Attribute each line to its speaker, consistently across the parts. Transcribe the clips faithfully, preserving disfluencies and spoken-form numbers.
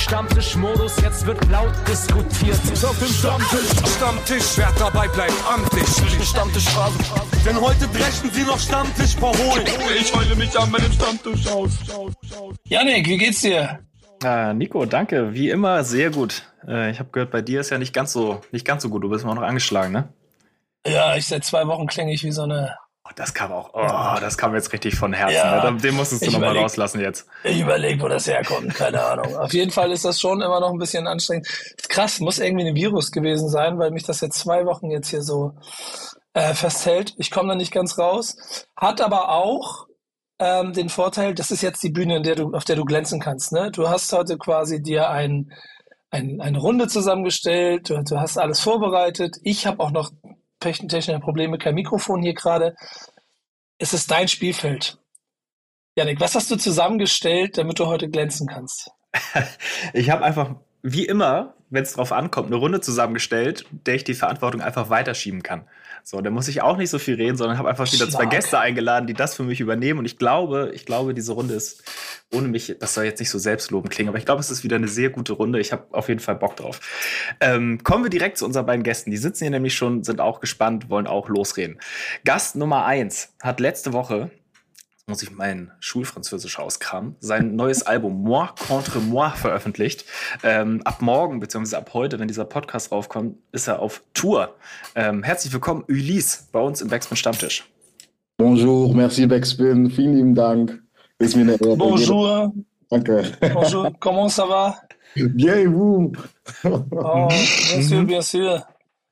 Speaker 1: Stammtischmodus, jetzt wird laut diskutiert.
Speaker 2: Auf dem Stammtisch, Stammtisch, wer dabei bleibt, amtlich. Stammtischphase, denn heute brechen sie noch Stammtisch verholen. Ich heule mich an meinem Stammtisch aus.
Speaker 3: Yannick, wie geht's dir?
Speaker 4: Ah, Nico, danke. Wie immer sehr gut. Äh, ich habe gehört, bei dir ist ja nicht ganz so nicht ganz so gut. Du bist immer noch angeschlagen, ne?
Speaker 3: Ja, ich seit zwei Wochen klinge ich wie so eine...
Speaker 4: Oh, das kam auch, oh, das kam jetzt richtig von Herzen.
Speaker 3: Ja,
Speaker 4: ne? Den musstest du nochmal rauslassen jetzt.
Speaker 3: Ich überlege, wo das herkommt, keine Ahnung. Auf jeden Fall ist das schon immer noch ein bisschen anstrengend. Ist krass, muss irgendwie ein Virus gewesen sein, weil mich das jetzt zwei Wochen jetzt hier so äh, festhält. Ich komme da nicht ganz raus. Hat aber auch ähm, den Vorteil, das ist jetzt die Bühne, in der du, auf der du glänzen kannst. Ne? Du hast heute quasi dir ein, ein, eine Runde zusammengestellt, du, du hast alles vorbereitet. Ich habe auch noch technische Probleme, kein Mikrofon hier gerade. Es ist dein Spielfeld. Yannick, was hast du zusammengestellt, damit du heute glänzen kannst?
Speaker 4: Ich habe einfach, wie immer, wenn es drauf ankommt, eine Runde zusammengestellt, der ich die Verantwortung einfach weiterschieben kann. So, da muss ich auch nicht so viel reden, sondern habe einfach wieder
Speaker 3: Stark.
Speaker 4: zwei Gäste eingeladen, die das für mich übernehmen. Und ich glaube, ich glaube, diese Runde ist ohne mich, das soll jetzt nicht so selbstlobend klingen, aber ich glaube, es ist wieder eine sehr gute Runde. Ich habe auf jeden Fall Bock drauf. Ähm, kommen wir direkt zu unseren beiden Gästen. Die sitzen hier nämlich schon, sind auch gespannt, wollen auch losreden. Gast Nummer eins hat letzte Woche, muss ich mein Schulfranzösisch auskramen, sein neues Album Moi contre Moi veröffentlicht. Ähm, ab morgen, beziehungsweise ab heute, wenn dieser Podcast raufkommt, ist er auf Tour. Ähm, herzlich willkommen, Ulysse, bei uns im Backspin Stammtisch.
Speaker 5: Bonjour, merci Backspin, vielen lieben Dank. Ist mir eine Ehre.
Speaker 3: Bonjour.
Speaker 5: Danke.
Speaker 3: Bonjour, comment ça va?
Speaker 5: Bien et vous?
Speaker 3: Oh, bien sûr, bien sûr.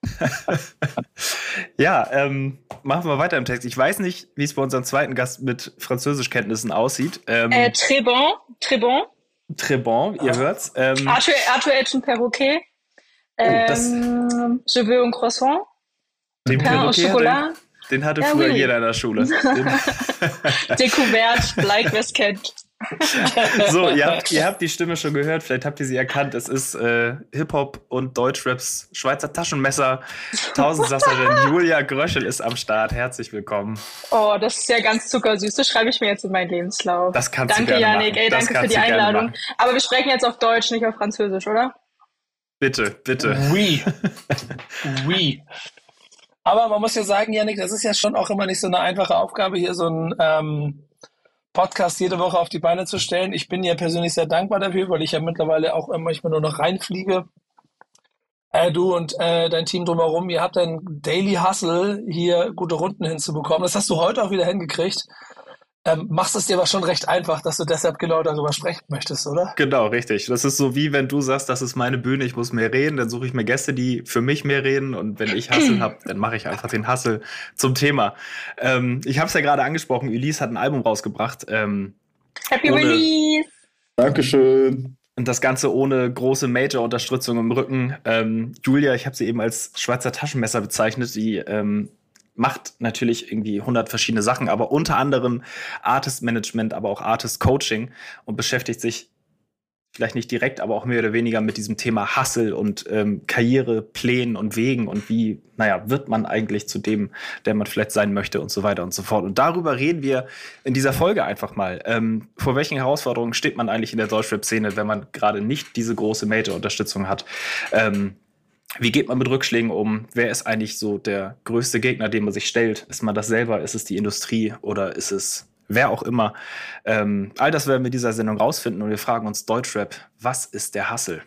Speaker 4: Ja, ähm, machen wir weiter im Text. Ich weiß nicht, wie es bei unserem zweiten Gast mit Französischkenntnissen aussieht. Ähm,
Speaker 6: Euh, très bon, très bon.
Speaker 4: Très bon, ihr hört's. Ähm,
Speaker 6: Arthur, Arthur est un perroquet. Euh,
Speaker 4: das-
Speaker 6: je veux un croissant.
Speaker 4: den
Speaker 6: Pain au
Speaker 4: Perroquet,
Speaker 6: chocolat.
Speaker 4: Den, den hatte
Speaker 6: Ja,
Speaker 4: früher
Speaker 6: oui.
Speaker 4: jeder in der Schule. Den,
Speaker 6: Découverte, like wer es kennt.
Speaker 4: so, ihr habt, ihr habt die Stimme schon gehört, vielleicht habt ihr sie erkannt. Es ist äh, Hip-Hop und Deutschraps Schweizer Taschenmesser. Tausendsasserin Julia Gröschel ist am Start. Herzlich willkommen.
Speaker 6: Oh, das ist ja ganz zuckersüß. Das schreibe ich mir jetzt in meinen Lebenslauf.
Speaker 4: Das kannst du
Speaker 6: Danke,
Speaker 4: gerne
Speaker 6: Yannick.
Speaker 4: machen.
Speaker 6: Ey,
Speaker 4: Das
Speaker 6: danke für
Speaker 4: kannst
Speaker 6: die
Speaker 4: du gerne
Speaker 6: Einladung.
Speaker 4: machen.
Speaker 6: Aber wir sprechen jetzt auf Deutsch, nicht auf Französisch, oder?
Speaker 4: Bitte, bitte.
Speaker 3: Oui. Oui. Aber man muss ja sagen, Yannick, das ist ja schon auch immer nicht so eine einfache Aufgabe, hier so ein ähm, Podcast jede Woche auf die Beine zu stellen. Ich bin ja persönlich sehr dankbar dafür, weil ich ja mittlerweile auch manchmal nur noch reinfliege. Äh, du und äh, dein Team drumherum, ihr habt ein Daily Hustle, hier gute Runden hinzubekommen. Das hast du heute auch wieder hingekriegt. Ähm, machst es dir aber schon recht einfach, dass du deshalb genau darüber sprechen möchtest, oder?
Speaker 4: Genau, richtig. Das ist so wie wenn du sagst, das ist meine Bühne, ich muss mehr reden, dann suche ich mir Gäste, die für mich mehr reden und wenn ich Hustle habe, dann mache ich einfach den Hustle zum Thema. Ähm, ich habe es ja gerade angesprochen, Ulysse hat ein Album rausgebracht. Ähm,
Speaker 6: Happy
Speaker 4: Ohne-
Speaker 6: Release!
Speaker 5: Dankeschön.
Speaker 4: Und das Ganze ohne große Major-Unterstützung im Rücken. Ähm, Julia, ich habe sie eben als Schweizer Taschenmesser bezeichnet, die ähm, macht natürlich irgendwie hundert verschiedene Sachen, aber unter anderem Artist-Management, aber auch Artist-Coaching und beschäftigt sich vielleicht nicht direkt, aber auch mehr oder weniger mit diesem Thema Hustle und ähm, Karriereplänen und Wegen und wie, naja, wird man eigentlich zu dem, der man vielleicht sein möchte und so weiter und so fort. Und darüber reden wir in dieser Folge einfach mal. Ähm, vor welchen Herausforderungen steht man eigentlich in der Deutschrap-Szene, wenn man gerade nicht diese große Major-Unterstützung hat? Ähm, Wie geht man mit Rückschlägen um? Wer ist eigentlich so der größte Gegner, den man sich stellt? Ist man das selber? Ist es die Industrie? Oder ist es wer auch immer? Ähm, all das werden wir in dieser Sendung rausfinden und wir fragen uns Deutschrap, was ist der Hustle?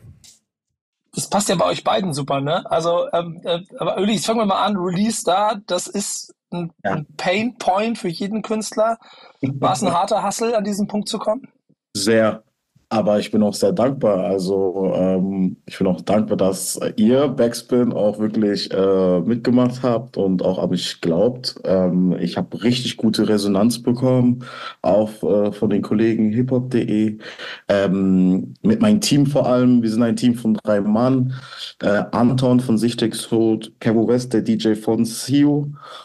Speaker 3: Das passt ja bei euch beiden super, ne? Also, ähm, äh, aber Ulysse, fangen wir mal an. Release da, das ist ein,
Speaker 5: Ja.
Speaker 3: ein Pain Point für jeden Künstler. War es ein harter Hustle, an diesen Punkt zu kommen?
Speaker 5: Sehr. Aber ich bin auch sehr dankbar. Also ähm, ich bin auch dankbar, dass ihr Backspin auch wirklich äh, mitgemacht habt und auch an mich glaubt. Ähm, ich habe richtig gute Resonanz bekommen, auch äh, von den Kollegen hiphop punkt de. Ähm, mit meinem Team vor allem. Wir sind ein Team von drei Mann. Äh, Anton von Sichtex Hood, Cabo West, der D J von Sio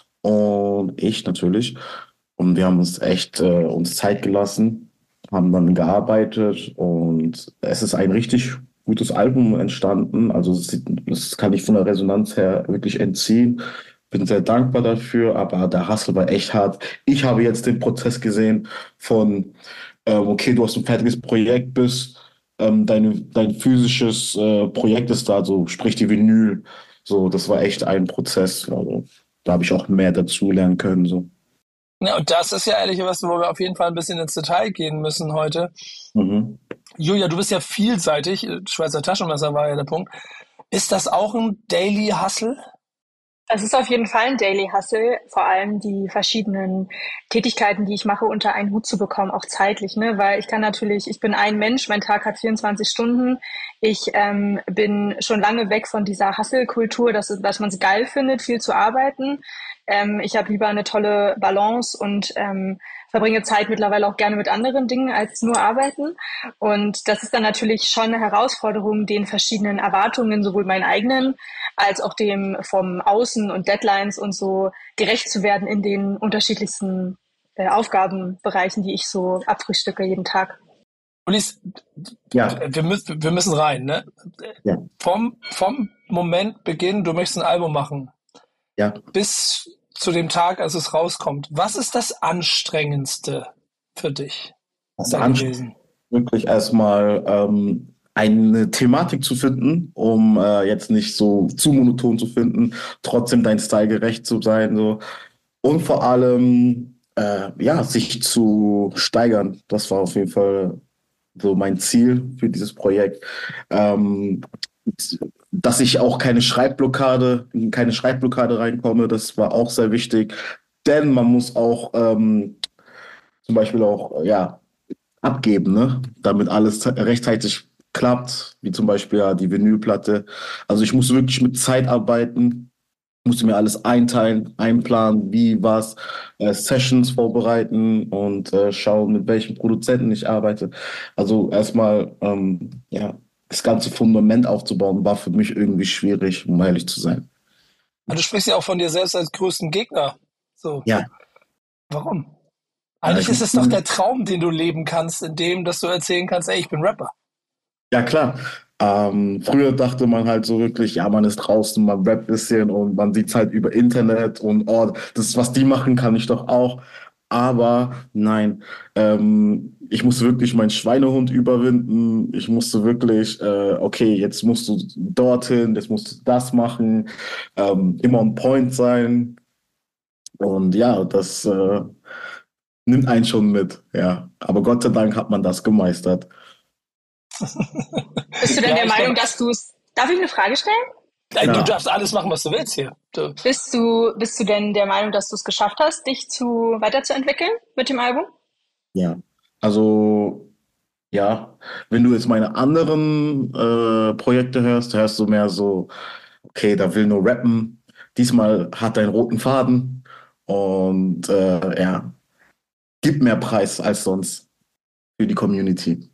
Speaker 5: und ich natürlich. Und wir haben uns echt äh, uns Zeit gelassen, haben dann gearbeitet und es ist ein richtig gutes Album entstanden. Also es- das kann ich von der Resonanz her wirklich entziehen. Bin sehr dankbar dafür, aber der Hustle war echt hart. Ich habe jetzt den Prozess gesehen von, ähm, okay, du hast ein fertiges Projekt bis ähm, deine, dein physisches äh, Projekt ist da, so sprich die Vinyl. So, das war echt ein Prozess. Also, da habe ich auch mehr dazu lernen können. So.
Speaker 3: Ja, und das ist ja ehrlich was, wo wir auf jeden Fall ein bisschen ins Detail gehen müssen heute.
Speaker 5: Mhm.
Speaker 3: Julia, du bist ja vielseitig. Schweizer Taschenmesser war ja der Punkt. Ist das auch ein Daily Hustle?
Speaker 6: Es ist auf jeden Fall ein Daily Hustle, vor allem die verschiedenen Tätigkeiten, die ich mache, unter einen Hut zu bekommen, auch zeitlich, ne? Weil ich kann natürlich, ich bin ein Mensch, mein Tag hat vierundzwanzig Stunden. Ich ähm, bin schon lange weg von dieser Hustle-Kultur, dass, dass man es geil findet, viel zu arbeiten. Ähm, ich habe lieber eine tolle Balance und ähm, verbringe Zeit mittlerweile auch gerne mit anderen Dingen als nur arbeiten. Und das ist dann natürlich schon eine Herausforderung, den verschiedenen Erwartungen, sowohl meinen eigenen als auch dem vom Außen und Deadlines und so gerecht zu werden in den unterschiedlichsten äh, Aufgabenbereichen, die ich so abfrühstücke jeden Tag.
Speaker 3: Ulis,
Speaker 5: Ja.
Speaker 3: wir müssen, wir müssen rein, ne?
Speaker 5: Ja.
Speaker 3: Vom, vom Moment Beginn, du möchtest ein Album machen,
Speaker 5: Ja.
Speaker 3: bis zu dem Tag, als es rauskommt. Was ist das Anstrengendste für dich
Speaker 5: Das
Speaker 3: da gewesen?
Speaker 5: Wirklich erstmal ähm, eine Thematik zu finden, um äh, jetzt nicht so zu monoton zu finden, trotzdem dein Style gerecht zu sein, so. Und vor allem, äh, ja, sich zu steigern. Das war auf jeden Fall so mein Ziel für dieses Projekt. Ähm, dass ich auch keine Schreibblockade, in keine Schreibblockade reinkomme, das war auch sehr wichtig. Denn man muss auch ähm, zum Beispiel auch, ja, abgeben, ne? Damit alles rechtzeitig klappt, wie zum Beispiel ja die Vinylplatte. Also ich musste wirklich mit Zeit arbeiten, musste mir alles einteilen, einplanen, wie was, äh, Sessions vorbereiten und äh, schauen, mit welchen Produzenten ich arbeite. Also erstmal, ähm, ja, das ganze Fundament aufzubauen, war für mich irgendwie schwierig, um ehrlich zu sein.
Speaker 3: Du sprichst ja auch von dir selbst als größten Gegner. So.
Speaker 5: Ja.
Speaker 3: Warum?
Speaker 5: Ja,
Speaker 3: Eigentlich
Speaker 5: ich
Speaker 3: ist es doch der Traum, den du leben kannst, in dem, dass du erzählen kannst, ey, ich bin Rapper.
Speaker 5: Ja, klar. Ähm, früher dachte man halt so wirklich, ja, man ist draußen, man rappt ein bisschen und man sieht es halt über Internet und oh, das, was die machen, kann ich doch auch. Aber nein, ähm, ich musste wirklich meinen Schweinehund überwinden. Ich musste wirklich, äh, okay, jetzt musst du dorthin, jetzt musst du das machen, ähm, immer on point sein. Und ja, das äh, nimmt einen schon mit, ja. Aber Gott sei Dank hat man das gemeistert.
Speaker 6: Bist du denn
Speaker 3: Ja,
Speaker 6: der
Speaker 3: ich
Speaker 6: Meinung,
Speaker 3: glaub-
Speaker 6: dass du es... Darf ich eine Frage stellen?
Speaker 3: Ey,
Speaker 5: Ja.
Speaker 3: Du darfst alles machen, was du willst hier. Du,
Speaker 6: Bist du, bist du denn der Meinung, dass du es geschafft hast, dich zu weiterzuentwickeln mit dem Album?
Speaker 5: Ja, also ja, wenn du jetzt meine anderen äh, Projekte hörst, hörst du mehr so, okay, da will nur rappen. Diesmal hat er einen roten Faden und äh, ja, gibt mehr Preis als sonst für die Community.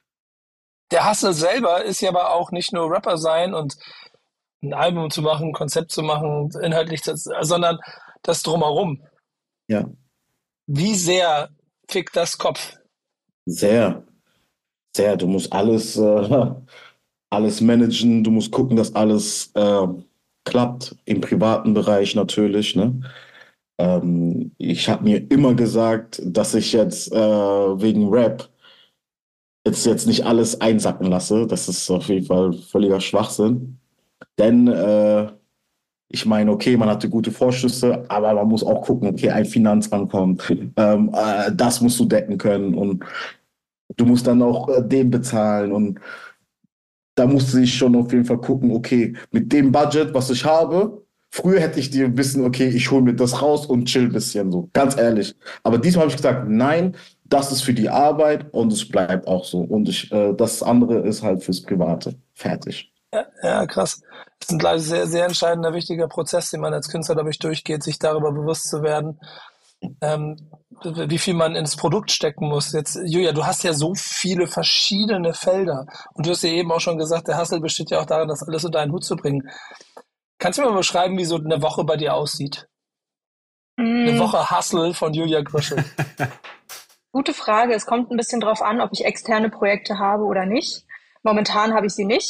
Speaker 3: der Hustle selber ist ja aber auch nicht nur Rapper sein und ein Album zu machen, ein Konzept zu machen, inhaltlich, zu, sondern das Drumherum.
Speaker 5: Ja,
Speaker 3: Wie sehr fickt das Kopf?
Speaker 5: sehr, sehr. Du musst alles, äh, alles managen, du musst gucken, dass alles äh, klappt, im privaten Bereich natürlich, ne? Ähm, ich habe mir immer gesagt, dass ich jetzt äh, wegen Rap jetzt, jetzt nicht alles einsacken lasse. Das ist auf jeden Fall völliger Schwachsinn. Denn äh, ich meine, okay, man hatte gute Vorschüsse, aber man muss auch gucken, okay, ein Finanzamt kommt. Ähm, äh, das musst du decken können und du musst dann auch äh, den bezahlen. Und da musste ich schon auf jeden Fall gucken, okay, mit dem Budget, was ich habe, früher hätte ich dir wissen, okay, ich hole mir das raus und chill ein bisschen so, ganz ehrlich. Aber diesmal habe ich gesagt, nein, das ist für die Arbeit und es bleibt auch so. Und ich, äh, das andere ist halt fürs Private. Fertig.
Speaker 3: Ja, ja, krass. Das ist ein gleich sehr, sehr entscheidender, wichtiger Prozess, den man als Künstler, glaube ich, durchgeht, sich darüber bewusst zu werden, ähm, wie viel man ins Produkt stecken muss. Jetzt, Julia, du hast ja so viele verschiedene Felder und du hast ja eben auch schon gesagt, der Hustle besteht ja auch darin, das alles unter einen Hut zu bringen. Kannst du mir mal beschreiben, wie so eine Woche bei dir aussieht? Eine
Speaker 6: Mm,
Speaker 3: Woche Hustle von Julia Gröschel.
Speaker 6: Gute Frage. Es kommt ein bisschen drauf an, ob ich externe Projekte habe oder nicht. Momentan habe ich sie nicht.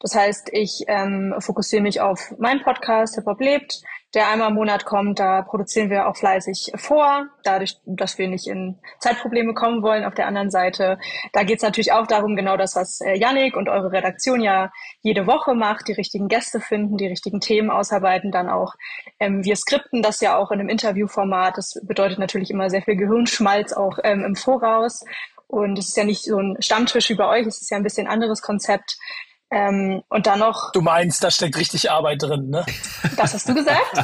Speaker 6: Das heißt, ich ähm, fokussiere mich auf meinen Podcast, Hip Hop lebt, der einmal im Monat kommt. Da produzieren wir auch fleißig vor, dadurch, dass wir nicht in Zeitprobleme kommen wollen. Auf der anderen Seite, da geht es natürlich auch darum, genau das, was äh, Yannick und eure Redaktion ja jede Woche macht, die richtigen Gäste finden, die richtigen Themen ausarbeiten, dann auch ähm, wir skripten das ja auch in einem Interviewformat. Das bedeutet natürlich immer sehr viel Gehirnschmalz auch ähm, im Voraus. Und es ist ja nicht so ein Stammtisch wie bei euch, es ist ja ein bisschen anderes Konzept. Ähm, und dann noch...
Speaker 3: Du meinst, da steckt richtig Arbeit drin, ne?
Speaker 6: Das hast du gesagt.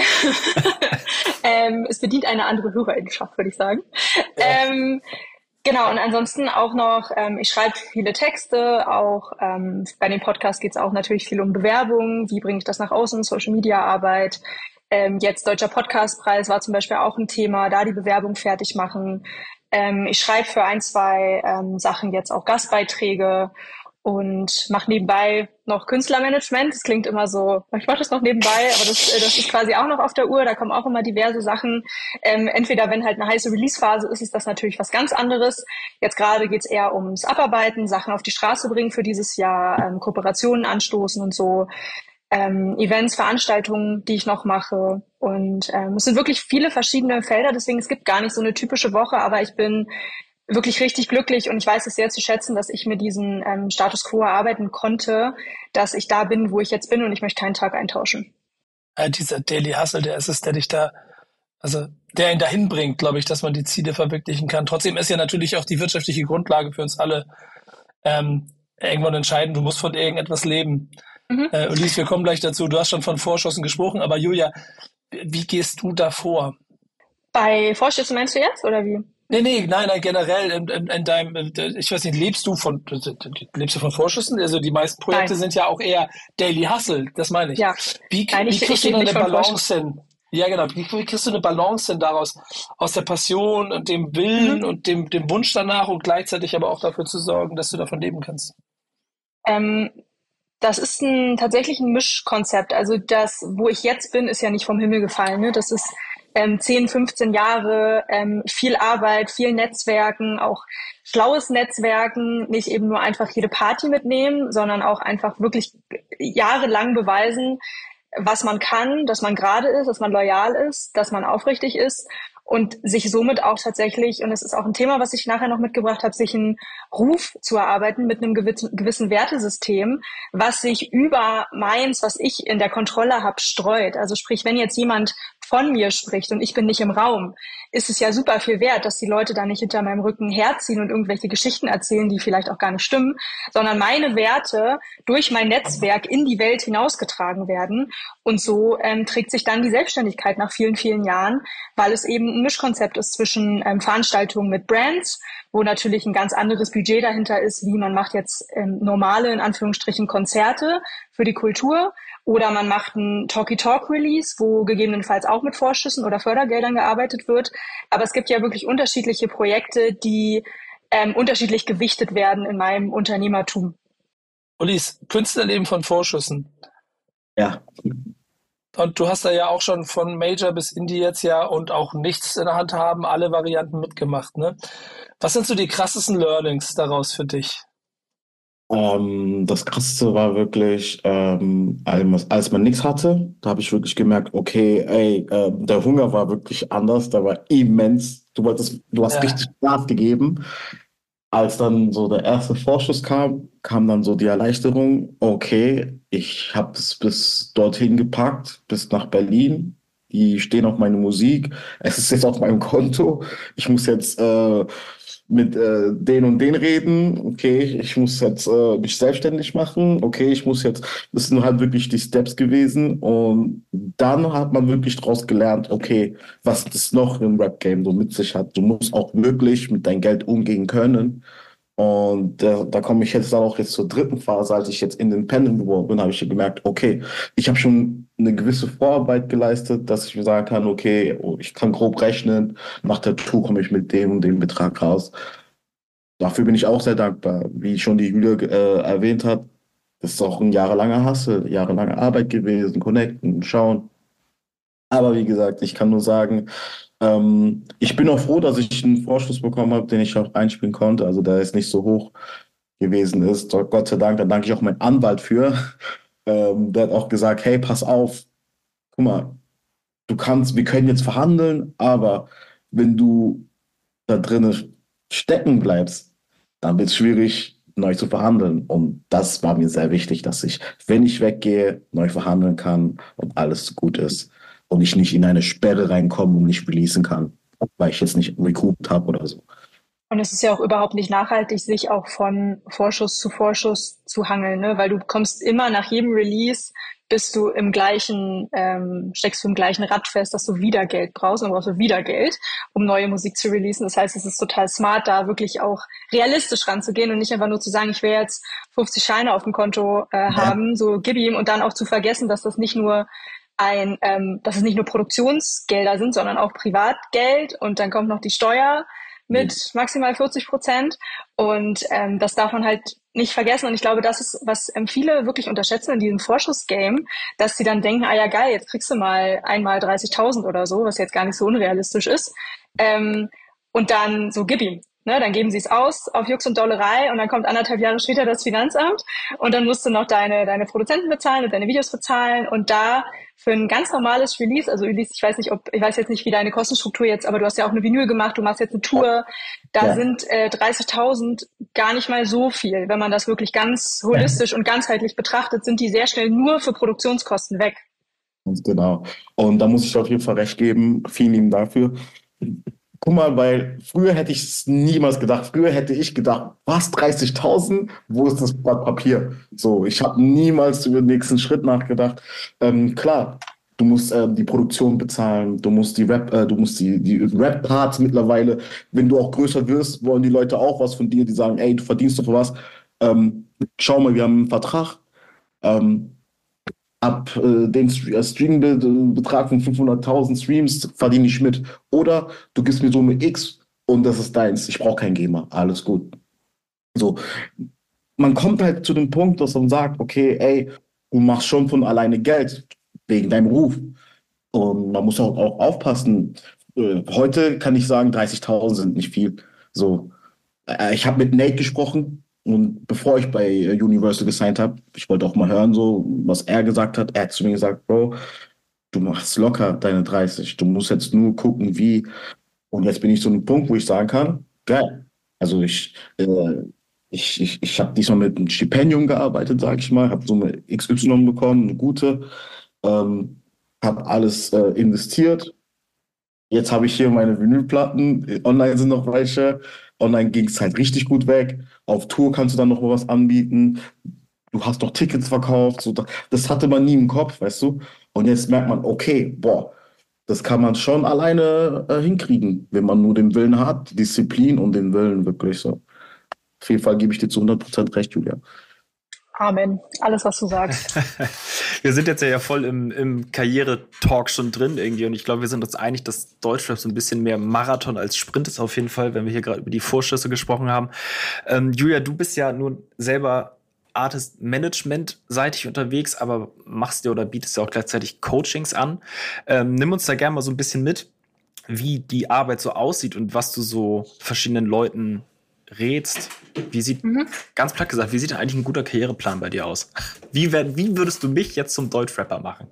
Speaker 6: ähm, es bedient eine andere Hörerinschaft, würde ich sagen. Ja. Ähm, genau, und ansonsten auch noch, ähm, ich schreibe viele Texte, auch ähm, bei dem Podcast geht es auch natürlich viel um Bewerbung, wie bringe ich das nach außen, Social-Media-Arbeit. Ähm, jetzt Deutscher Podcastpreis war zum Beispiel auch ein Thema, da die Bewerbung fertig machen. Ähm, ich schreibe für ein, zwei ähm, Sachen jetzt auch Gastbeiträge und mache nebenbei noch Künstlermanagement. Das klingt immer so, ich mache das noch nebenbei, aber das, das ist quasi auch noch auf der Uhr. Da kommen auch immer diverse Sachen. Ähm, entweder, wenn halt eine heiße Release-Phase ist, ist das natürlich was ganz anderes. Jetzt gerade geht's eher ums Abarbeiten, Sachen auf die Straße bringen für dieses Jahr, ähm, Kooperationen anstoßen und so. Ähm, Events, Veranstaltungen, die ich noch mache. Und ähm, es sind wirklich viele verschiedene Felder. Deswegen, es gibt gar nicht so eine typische Woche, aber ich bin wirklich richtig glücklich und ich weiß es sehr zu schätzen, dass ich mir diesen ähm, Status quo erarbeiten konnte, dass ich da bin, wo ich jetzt bin und ich möchte keinen Tag eintauschen.
Speaker 3: Ja, dieser Daily Hustle, der ist es, der dich da, also der ihn dahin bringt, glaube ich, dass man die Ziele verwirklichen kann. Trotzdem ist ja natürlich auch die wirtschaftliche Grundlage für uns alle ähm, irgendwann entscheidend. Du musst von irgendetwas leben. Mhm. Äh, Ulysse, wir kommen gleich dazu. Du hast schon von Vorschussen gesprochen, aber Julia, wie gehst du da vor?
Speaker 6: Bei Vorschüssen meinst du jetzt oder wie?
Speaker 3: Nee, nee, nein, nein, generell in, in, in deinem, ich weiß nicht, lebst du von, lebst du von Vorschüssen? Also die meisten Projekte nein. sind ja auch eher Daily Hustle, das meine ich.
Speaker 6: Ja.
Speaker 3: Wie,
Speaker 6: nein,
Speaker 3: wie
Speaker 6: ich,
Speaker 3: kriegst
Speaker 6: ich
Speaker 3: du eine Balance hin? Ja, genau. Wie, wie kriegst du eine Balance hin daraus? Aus der Passion und dem Willen mhm. und dem, dem Wunsch danach und gleichzeitig aber auch dafür zu sorgen, dass du davon leben kannst?
Speaker 6: Ähm, das ist ein, tatsächlich ein Mischkonzept. Also das, wo ich jetzt bin, ist ja nicht vom Himmel gefallen. Ne? Das ist Ähm, zehn, fünfzehn Jahre, ähm, viel Arbeit, viel Netzwerken, auch schlaues Netzwerken, nicht eben nur einfach jede Party mitnehmen, sondern auch einfach wirklich jahrelang beweisen, was man kann, dass man gerade ist, dass man loyal ist, dass man aufrichtig ist und sich somit auch tatsächlich, und es ist auch ein Thema, was ich nachher noch mitgebracht habe, sich einen Ruf zu erarbeiten mit einem gewissen, gewissen Wertesystem, was sich über meins, was ich in der Kontrolle habe, streut. Also sprich, wenn jetzt jemand von mir spricht und ich bin nicht im Raum, ist es ja super viel wert, dass die Leute da nicht hinter meinem Rücken herziehen und irgendwelche Geschichten erzählen, die vielleicht auch gar nicht stimmen, sondern meine Werte durch mein Netzwerk in die Welt hinausgetragen werden. Und so ähm, trägt sich dann die Selbstständigkeit nach vielen, vielen Jahren, weil es eben ein Mischkonzept ist zwischen ähm, Veranstaltungen mit Brands, wo natürlich ein ganz anderes Budget dahinter ist, wie man macht jetzt ähm, normale, in Anführungsstrichen, Konzerte für die Kultur. Oder man macht einen Talkie-Talk-Release, wo gegebenenfalls auch mit Vorschüssen oder Fördergeldern gearbeitet wird. Aber es gibt ja wirklich unterschiedliche Projekte, die ähm, unterschiedlich gewichtet werden in meinem Unternehmertum.
Speaker 3: Ulysse, Künstler leben von Vorschüssen.
Speaker 5: Ja.
Speaker 3: Und du hast da ja auch schon von Major bis Indie jetzt ja und auch nichts in der Hand haben, alle Varianten mitgemacht, ne? Was sind so die krassesten Learnings daraus für dich?
Speaker 5: Ähm, das Krasseste war wirklich, ähm, als, als man nichts hatte, da habe ich wirklich gemerkt, okay, ey, äh, der Hunger war wirklich anders, der war immens. Du wolltest, du hast
Speaker 3: Ja.
Speaker 5: richtig Gas gegeben. Als dann so der erste Vorschuss kam, kam dann so die Erleichterung, okay, ich habe es bis dorthin gepackt, bis nach Berlin. Die stehen auf meine Musik. Es ist jetzt auf meinem Konto. Ich muss jetzt äh, mit äh, den und den reden. Okay, ich muss jetzt äh, mich selbstständig machen. Okay, ich muss jetzt, das sind halt wirklich die Steps gewesen. Und dann hat man wirklich daraus gelernt, okay, was das noch im Rap-Game so mit sich hat. Du musst auch wirklich mit deinem Geld umgehen können. Und äh, da komme ich jetzt dann auch jetzt zur dritten Phase, als ich jetzt independent geworden bin, habe ich gemerkt, okay, ich habe schon eine gewisse Vorarbeit geleistet, dass ich mir sagen kann, okay, oh, ich kann grob rechnen, nach der Tour komme ich mit dem und dem Betrag raus. Dafür bin ich auch sehr dankbar. Wie schon die Julia äh, erwähnt hat, das ist auch ein jahrelanger Hustle, jahrelange Arbeit gewesen, connecten, schauen. Aber wie gesagt, ich kann nur sagen, ähm, ich bin auch froh, dass ich einen Vorschuss bekommen habe, den ich auch einspielen konnte. Also der ist nicht so hoch gewesen ist. Gott sei Dank, da danke ich auch meinem Anwalt für. Ähm, der hat auch gesagt, hey, pass auf, guck mal, du kannst, wir können jetzt verhandeln, aber wenn du da drinnen stecken bleibst, dann wird es schwierig, neu zu verhandeln. Und das war mir sehr wichtig, dass ich, wenn ich weggehe, neu verhandeln kann und alles gut ist. Und ich nicht in eine Sperre reinkomme und nicht releasen kann, weil ich jetzt nicht recouped habe oder so.
Speaker 6: Und es ist ja auch überhaupt nicht nachhaltig, sich auch von Vorschuss zu Vorschuss zu hangeln, ne? Weil du kommst immer nach jedem Release, bist du im gleichen, ähm, steckst du im gleichen Rad fest, dass du wieder Geld brauchst und dann brauchst du wieder Geld, um neue Musik zu releasen. Das heißt, es ist total smart, da wirklich auch realistisch ranzugehen und nicht einfach nur zu sagen, ich will jetzt fünfzig Scheine auf dem Konto äh, ja. haben, so gib ihm, und dann auch zu vergessen, dass das nicht nur ein, ähm, dass es nicht nur Produktionsgelder sind, sondern auch Privatgeld, und dann kommt noch die Steuer mit maximal vierzig Prozent, und ähm, das darf man halt nicht vergessen. Und ich glaube, das ist, was ähm, viele wirklich unterschätzen in diesem Vorschussgame, dass sie dann denken, ah ja geil, jetzt kriegst du mal einmal dreißigtausend oder so, was jetzt gar nicht so unrealistisch ist, ähm, und dann so gib ihm. Ne, dann geben sie es aus auf Jux und Dollerei, und dann kommt anderthalb Jahre später das Finanzamt, und dann musst du noch deine deine Produzenten bezahlen und deine Videos bezahlen, und da für ein ganz normales Release, also Release, ich weiß nicht, ob ich weiß jetzt nicht, wie deine Kostenstruktur jetzt, aber du hast ja auch eine Vinyl gemacht, du machst jetzt eine Tour, da ja. sind äh, dreißigtausend gar nicht mal so viel. Wenn man das wirklich ganz holistisch ja. und ganzheitlich betrachtet, sind die sehr schnell nur für Produktionskosten weg.
Speaker 5: Ganz genau. Und da muss ich auf jeden Fall recht geben. Vielen lieben Dank dafür. Guck mal, weil früher hätte ich es niemals gedacht. Früher hätte ich gedacht, was, dreißigtausend? Wo ist das Blatt Papier? So, ich habe niemals über den nächsten Schritt nachgedacht. Ähm, klar, du musst äh, die Produktion bezahlen, du musst die Rap, äh, du musst die, die Rap-Parts mittlerweile, wenn du auch größer wirst, wollen die Leute auch was von dir, die sagen, ey, du verdienst doch was. Ähm, schau mal, wir haben einen Vertrag. Ähm, Ab äh, dem Streaming-Betrag von fünfhunderttausend Streams verdiene ich mit. Oder du gibst mir Summe X und das ist deins. Ich brauche kein Gamer. Alles gut. So. Man kommt halt zu dem Punkt, dass man sagt, okay, ey, du machst schon von alleine Geld wegen deinem Ruf. Und man muss auch, auch aufpassen. Äh, heute kann ich sagen, dreißigtausend sind nicht viel. So. Äh, ich habe mit Nate gesprochen. Und bevor ich bei Universal gesigned habe, ich wollte auch mal hören, so, was er gesagt hat. Er hat zu mir gesagt, Bro, du machst locker deine dreißig. Du musst jetzt nur gucken, wie. Und jetzt bin ich so an einem Punkt, wo ich sagen kann, geil. Also ich, äh, ich, ich, ich habe diesmal mit einem Stipendium gearbeitet, sage ich mal, habe so eine X Y bekommen, eine gute, ähm, habe alles äh, investiert. Jetzt habe ich hier meine Vinylplatten, online sind noch welche. Online ging es halt richtig gut weg. Auf Tour kannst du dann noch mal was anbieten. Du hast noch Tickets verkauft. So, das hatte man nie im Kopf, weißt du? Und jetzt merkt man, okay, boah, das kann man schon alleine äh, hinkriegen, wenn man nur den Willen hat, Disziplin und den Willen wirklich so. Auf jeden Fall gebe ich dir zu hundert Prozent recht, Julia.
Speaker 6: Amen. Alles, was du sagst.
Speaker 4: Wir sind jetzt ja voll im, im Karriere-Talk schon drin irgendwie, und ich glaube, wir sind uns einig, dass Deutschrap so ein bisschen mehr Marathon als Sprint ist auf jeden Fall, wenn wir hier gerade über die Vorschüsse gesprochen haben. Ähm, Julia, du bist ja nun selber Artist-Management-seitig unterwegs, aber machst dir oder bietest ja auch gleichzeitig Coachings an. Ähm, nimm uns da gerne mal so ein bisschen mit, wie die Arbeit so aussieht und was du so verschiedenen Leuten rätst. Wie sieht, mhm. ganz platt gesagt, wie sieht denn eigentlich ein guter Karriereplan bei dir aus? Wie, werd, wie würdest du mich jetzt zum Deutschrapper machen?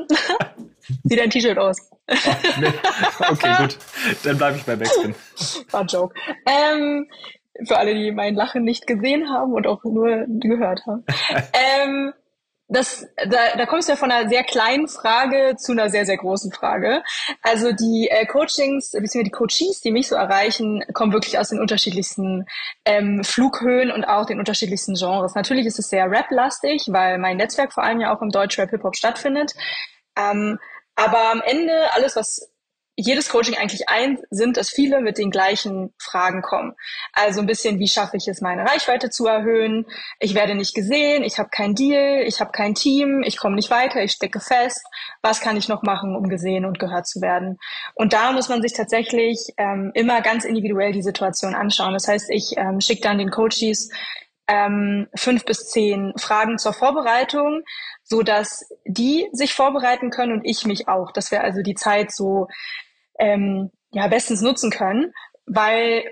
Speaker 6: Wie dein T-Shirt aus.
Speaker 4: Oh, nee. Okay, gut. Dann bleibe ich bei Backspin.
Speaker 6: War ein Joke. Ähm, für alle, die mein Lachen nicht gesehen haben und auch nur gehört haben. ähm, Das, da, da kommst du ja von einer sehr kleinen Frage zu einer sehr, sehr großen Frage. Also die äh, Coachings, beziehungsweise die Coaches, die mich so erreichen, kommen wirklich aus den unterschiedlichsten ähm, Flughöhen und auch den unterschiedlichsten Genres. Natürlich ist es sehr Rap-lastig, weil mein Netzwerk vor allem ja auch im Deutschrap-Hip-Hop stattfindet. Ähm, aber am Ende alles, was jedes Coaching eigentlich eint, sind, dass viele mit den gleichen Fragen kommen. Also ein bisschen, wie schaffe ich es, meine Reichweite zu erhöhen? Ich werde nicht gesehen, ich habe keinen Deal, ich habe kein Team, ich komme nicht weiter, ich stecke fest. Was kann ich noch machen, um gesehen und gehört zu werden? Und da muss man sich tatsächlich ähm, immer ganz individuell die Situation anschauen. Das heißt, ich ähm, schicke dann den Coaches ähm, fünf bis zehn Fragen zur Vorbereitung, so dass die sich vorbereiten können und ich mich auch. Dass wir also die Zeit so ähm, ja bestens nutzen können, weil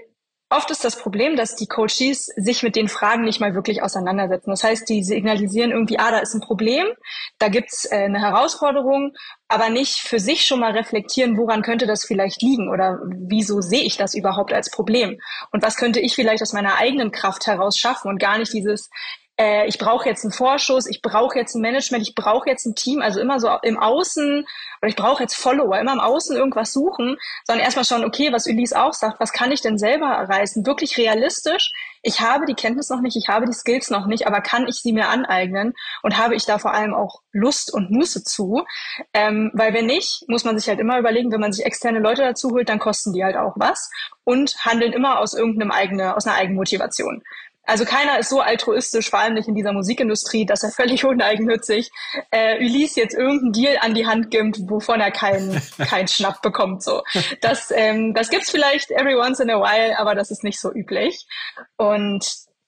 Speaker 6: oft ist das Problem, dass die Coaches sich mit den Fragen nicht mal wirklich auseinandersetzen. Das heißt, die signalisieren irgendwie, ah, da ist ein Problem, da gibt's äh, eine Herausforderung, aber nicht für sich schon mal reflektieren, woran könnte das vielleicht liegen oder wieso sehe ich das überhaupt als Problem und was könnte ich vielleicht aus meiner eigenen Kraft heraus schaffen und gar nicht dieses, äh, ich brauche jetzt einen Vorschuss, ich brauche jetzt ein Management, ich brauche jetzt ein Team, also immer so im Außen oder ich brauche jetzt Follower, immer im Außen irgendwas suchen, sondern erstmal schauen, okay, was Ulysse auch sagt, was kann ich denn selber reißen, wirklich realistisch. Ich habe die Kenntnis noch nicht, ich habe die Skills noch nicht, aber kann ich sie mir aneignen und habe ich da vor allem auch Lust und Muße zu? Ähm, weil wenn nicht, muss man sich halt immer überlegen, wenn man sich externe Leute dazu holt, dann kosten die halt auch was und handeln immer aus irgendeinem eigenen, aus einer Eigenmotivation. Also keiner ist so altruistisch, vor allem nicht in dieser Musikindustrie, dass er völlig uneigennützig äh, Ulysse jetzt irgendeinen Deal an die Hand gibt, wovon er keinen keinen Schnapp bekommt. So, das ähm, das gibt's vielleicht every once in a while, aber das ist nicht so üblich. Und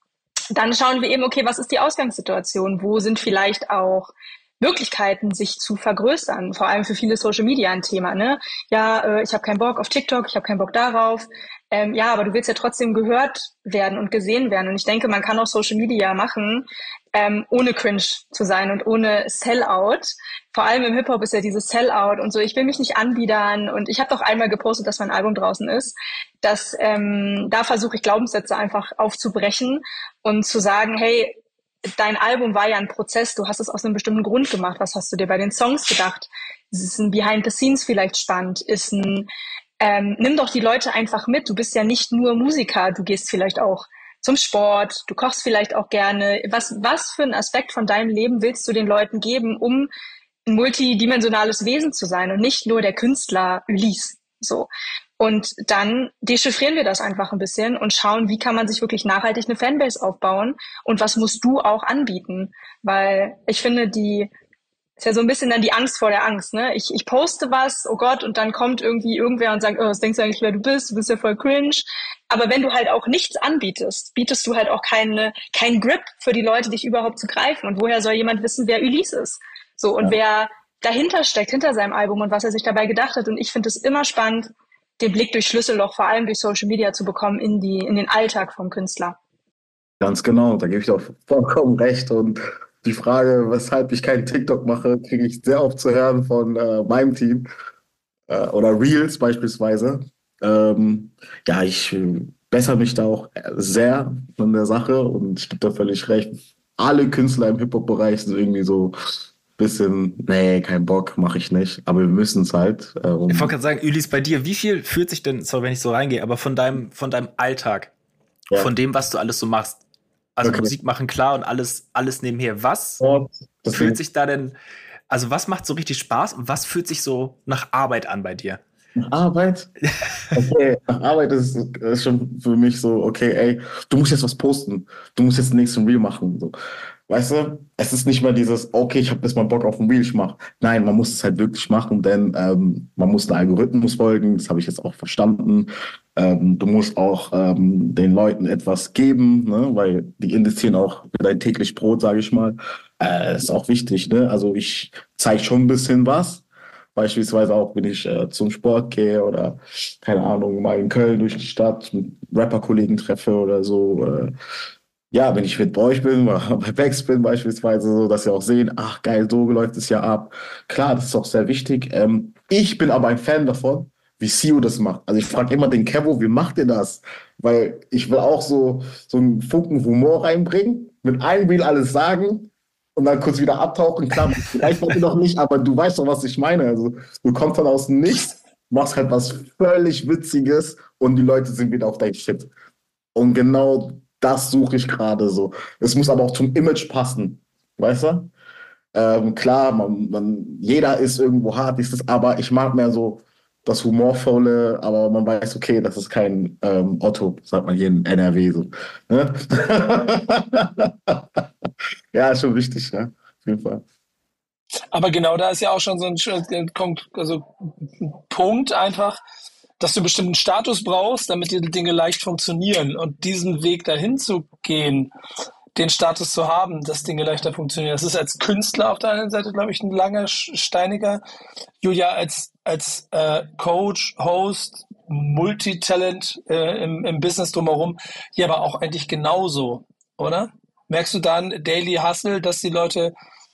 Speaker 6: dann schauen wir eben, okay, was ist die Ausgangssituation? Wo sind vielleicht auch Möglichkeiten, sich zu vergrößern, vor allem für viele Social Media ein Thema, ne? Ja, äh, ich habe keinen Bock auf TikTok, ich habe keinen Bock darauf. Ähm, ja, aber du willst ja trotzdem gehört werden und gesehen werden. Und ich denke, man kann auch Social Media machen, ähm, ohne cringe zu sein und ohne Sellout. Vor allem im Hip-Hop ist ja dieses Sellout und so, ich will mich nicht anbiedern. Und ich habe doch einmal gepostet, dass mein Album draußen ist. Dass, ähm, da versuche ich Glaubenssätze einfach aufzubrechen und zu sagen, hey, dein Album war ja ein Prozess, du hast es aus einem bestimmten Grund gemacht. Was hast du dir bei den Songs gedacht? Ist ein Behind the Scenes vielleicht spannend? Ist ein, ähm, nimm doch die Leute einfach mit. Du bist ja nicht nur Musiker, du gehst vielleicht auch zum Sport, du kochst vielleicht auch gerne. Was, was für einen Aspekt von deinem Leben willst du den Leuten geben, um ein multidimensionales Wesen zu sein und nicht nur der Künstler Ulysse? So. Und dann dechiffrieren wir das einfach ein bisschen und schauen, wie kann man sich wirklich nachhaltig eine Fanbase aufbauen und was musst du auch anbieten? Weil ich finde, die ist ja so ein bisschen dann die Angst vor der Angst, ne? Ich, ich poste was, oh Gott, und dann kommt irgendwie irgendwer und sagt, oh, was denkst du eigentlich, wer du bist? Du bist ja voll cringe. Aber wenn du halt auch nichts anbietest, bietest du halt auch keine, kein Grip für die Leute, dich überhaupt zu greifen. Und woher soll jemand wissen, wer Ulysse ist? So, und ja. wer dahinter steckt, hinter seinem Album und was er sich dabei gedacht hat. Und ich finde es immer spannend, den Blick durch Schlüsselloch, vor allem durch Social Media zu bekommen in die, in den Alltag vom Künstler.
Speaker 5: Ganz genau, da gebe ich auch vollkommen recht. Und die Frage, weshalb ich keinen TikTok mache, kriege ich sehr oft zu hören von äh, meinem Team äh, oder Reels beispielsweise. Ähm, ja, ich bessere mich da auch sehr von der Sache und ich gebe da völlig recht. Alle Künstler im Hip-Hop-Bereich sind irgendwie so bisschen, nee, kein Bock, mache ich nicht. Aber wir müssen es halt. Äh, um
Speaker 4: ich wollte gerade sagen, Ulysse, bei dir, wie viel fühlt sich denn, sorry, wenn ich so reingehe, aber von deinem, von deinem Alltag, ja. von dem, was du alles so machst, also okay. Musik machen, klar, und alles, alles nebenher, was ja, fühlt sich da denn, also was macht so richtig Spaß und was fühlt sich so nach Arbeit an bei dir?
Speaker 5: Arbeit? Okay, Arbeit ist, ist schon für mich so, okay, ey, du musst jetzt was posten, du musst jetzt den nächsten Reel machen, so. Weißt du, es ist nicht mehr dieses, okay, ich habe jetzt mal Bock auf ein Reel, ich mach. Nein, man muss es halt wirklich machen, denn ähm, man muss einem Algorithmus folgen, das habe ich jetzt auch verstanden. Ähm, du musst auch ähm, den Leuten etwas geben, ne? Weil die investieren auch für dein täglich Brot, sage ich mal. Äh, ist auch wichtig, ne? Also ich zeige schon ein bisschen was. Beispielsweise auch, wenn ich äh, zum Sport gehe oder, keine Ahnung, mal in Köln durch die Stadt mit Rapper-Kollegen treffe oder so. Äh, Ja, wenn ich mit bei euch bin, oder bei Bex bin beispielsweise, so, dass sie auch sehen, ach geil, so läuft es ja ab. Klar, das ist auch sehr wichtig. Ähm, ich bin aber ein Fan davon, wie Sio das macht. Also ich frage immer den Kevo, wie macht ihr das? Weil ich will auch so, so einen Funken Humor reinbringen, mit einem Reel alles sagen und dann kurz wieder abtauchen. Klar, vielleicht macht ihr noch nicht, aber du weißt doch, was ich meine. Also du kommst dann aus dem Nichts, machst halt was völlig Witziges und die Leute sind wieder auf dein Shit. Und genau das suche ich gerade so. Es muss aber auch zum Image passen, weißt du? Ähm, klar, man, man, jeder ist irgendwo hart, ist das, aber ich mag mehr so das Humorvolle, aber man weiß, okay, das ist kein ähm, Otto, sagt man hier in N R W so. Ne? Ja, ist schon wichtig, ja, auf jeden Fall.
Speaker 3: Aber genau da ist ja auch schon so ein, also, ein Punkt einfach, dass du einen bestimmten Status brauchst, damit die Dinge leicht funktionieren. Und diesen Weg dahin zu gehen, den Status zu haben, dass Dinge leichter funktionieren. Das ist als Künstler auf der einen Seite, glaube ich, ein langer, steiniger. Julia, als, als äh, Coach, Host, Multitalent äh, im, im Business drumherum, hier aber auch eigentlich genauso, oder? Merkst du da ein Daily Hustle, dass die Leute,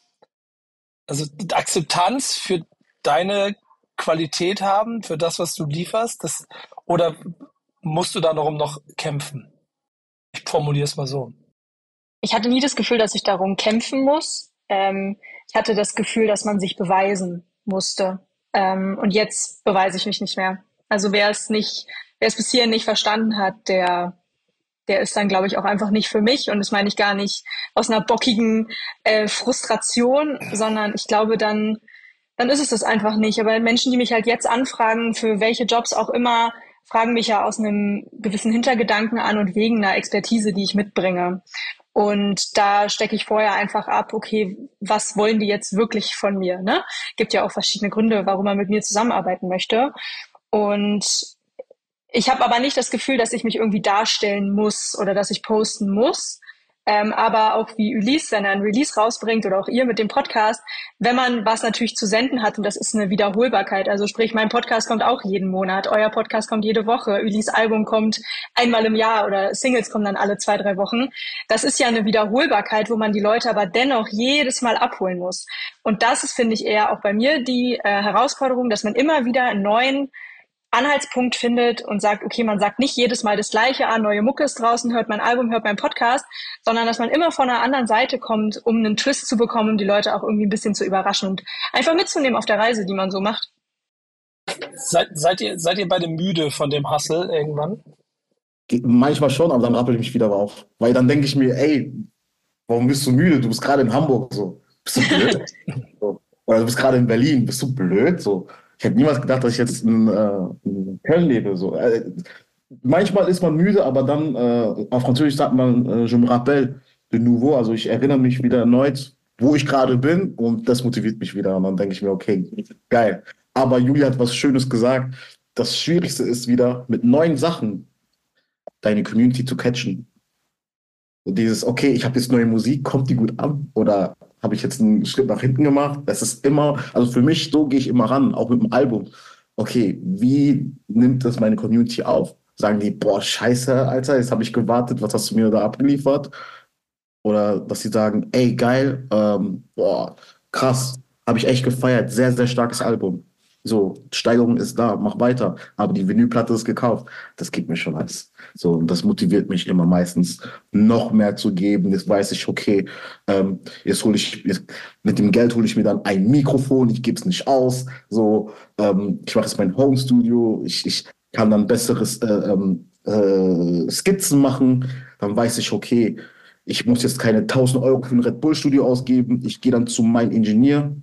Speaker 3: also die Akzeptanz für deine Qualität haben, für das, was du lieferst, das, oder musst du da darum noch kämpfen? Ich formuliere es mal so.
Speaker 6: Ich hatte nie das Gefühl, dass ich darum kämpfen muss. Ähm, ich hatte das Gefühl, dass man sich beweisen musste. Ähm, und jetzt beweise ich mich nicht mehr. Also wer es nicht, wer es bis hierhin nicht verstanden hat, der, der ist dann, glaube ich, auch einfach nicht für mich. Und das meine ich gar nicht aus einer bockigen äh, Frustration, sondern ich glaube, dann, dann ist es das einfach nicht. Aber Menschen, die mich halt jetzt anfragen, für welche Jobs auch immer, fragen mich ja aus einem gewissen Hintergedanken an und wegen einer Expertise, die ich mitbringe. Und da stecke ich vorher einfach ab, okay, was wollen die jetzt wirklich von mir? Ne? Gibt ja auch verschiedene Gründe, warum man mit mir zusammenarbeiten möchte. Und ich habe aber nicht das Gefühl, dass ich mich irgendwie darstellen muss oder dass ich posten muss. Ähm, aber auch wie Ulysse, wenn er ein Release rausbringt oder auch ihr mit dem Podcast, wenn man was natürlich zu senden hat, und das ist eine Wiederholbarkeit, also sprich, mein Podcast kommt auch jeden Monat, euer Podcast kommt jede Woche, Ulysse Album kommt einmal im Jahr oder Singles kommen dann alle zwei, drei Wochen. Das ist ja eine Wiederholbarkeit, wo man die Leute aber dennoch jedes Mal abholen muss. Und das ist, finde ich, eher auch bei mir die äh, Herausforderung, dass man immer wieder einen neuen Anhaltspunkt findet und sagt, okay, man sagt nicht jedes Mal das Gleiche an, neue Mucke ist draußen, hört mein Album, hört mein Podcast, sondern dass man immer von einer anderen Seite kommt, um einen Twist zu bekommen, um die Leute auch irgendwie ein bisschen zu überraschen und einfach mitzunehmen auf der Reise, die man so macht.
Speaker 3: Seid, seid ihr, seid ihr beide müde von dem Hustle irgendwann?
Speaker 5: Manchmal schon, aber dann rappel ich mich wieder auf. Weil dann denke ich mir, ey, warum bist du müde? Du bist gerade in Hamburg, so. Bist du blöd? so. Oder du bist gerade in Berlin, bist du blöd? So. Ich hätte niemals gedacht, dass ich jetzt in, äh, in Köln lebe. So. Äh, manchmal ist man müde, aber dann, äh, auf Französisch sagt man, äh, je me rappelle de nouveau, also ich erinnere mich wieder erneut, wo ich gerade bin, und das motiviert mich wieder. Und dann denke ich mir, okay, geil. Aber Julia hat was Schönes gesagt. Das Schwierigste ist wieder, mit neuen Sachen deine Community zu catchen. Und dieses, okay, ich habe jetzt neue Musik, kommt die gut an? Oder habe ich jetzt einen Schritt nach hinten gemacht? Das ist immer, also für mich, so gehe ich immer ran, auch mit dem Album. Okay, wie nimmt das meine Community auf? Sagen die, boah, scheiße, Alter, jetzt habe ich gewartet, was hast du mir da abgeliefert? Oder dass sie sagen, ey, geil, ähm, boah, krass, habe ich echt gefeiert, sehr, sehr starkes Album. So, Steigerung ist da, mach weiter. Aber die Vinylplatte ist gekauft. Das gibt mir schon alles. So, und das motiviert mich immer meistens, noch mehr zu geben. Jetzt weiß ich, okay, ähm, jetzt hole ich, jetzt, mit dem Geld hole ich mir dann ein Mikrofon, ich gebe es nicht aus. So, ähm, ich mache jetzt mein Home-Studio, ich, ich kann dann besseres äh, ähm, äh, Skizzen machen. Dann weiß ich, okay, ich muss jetzt keine tausend Euro für ein Red Bull-Studio ausgeben. Ich gehe dann zu meinem Ingenieur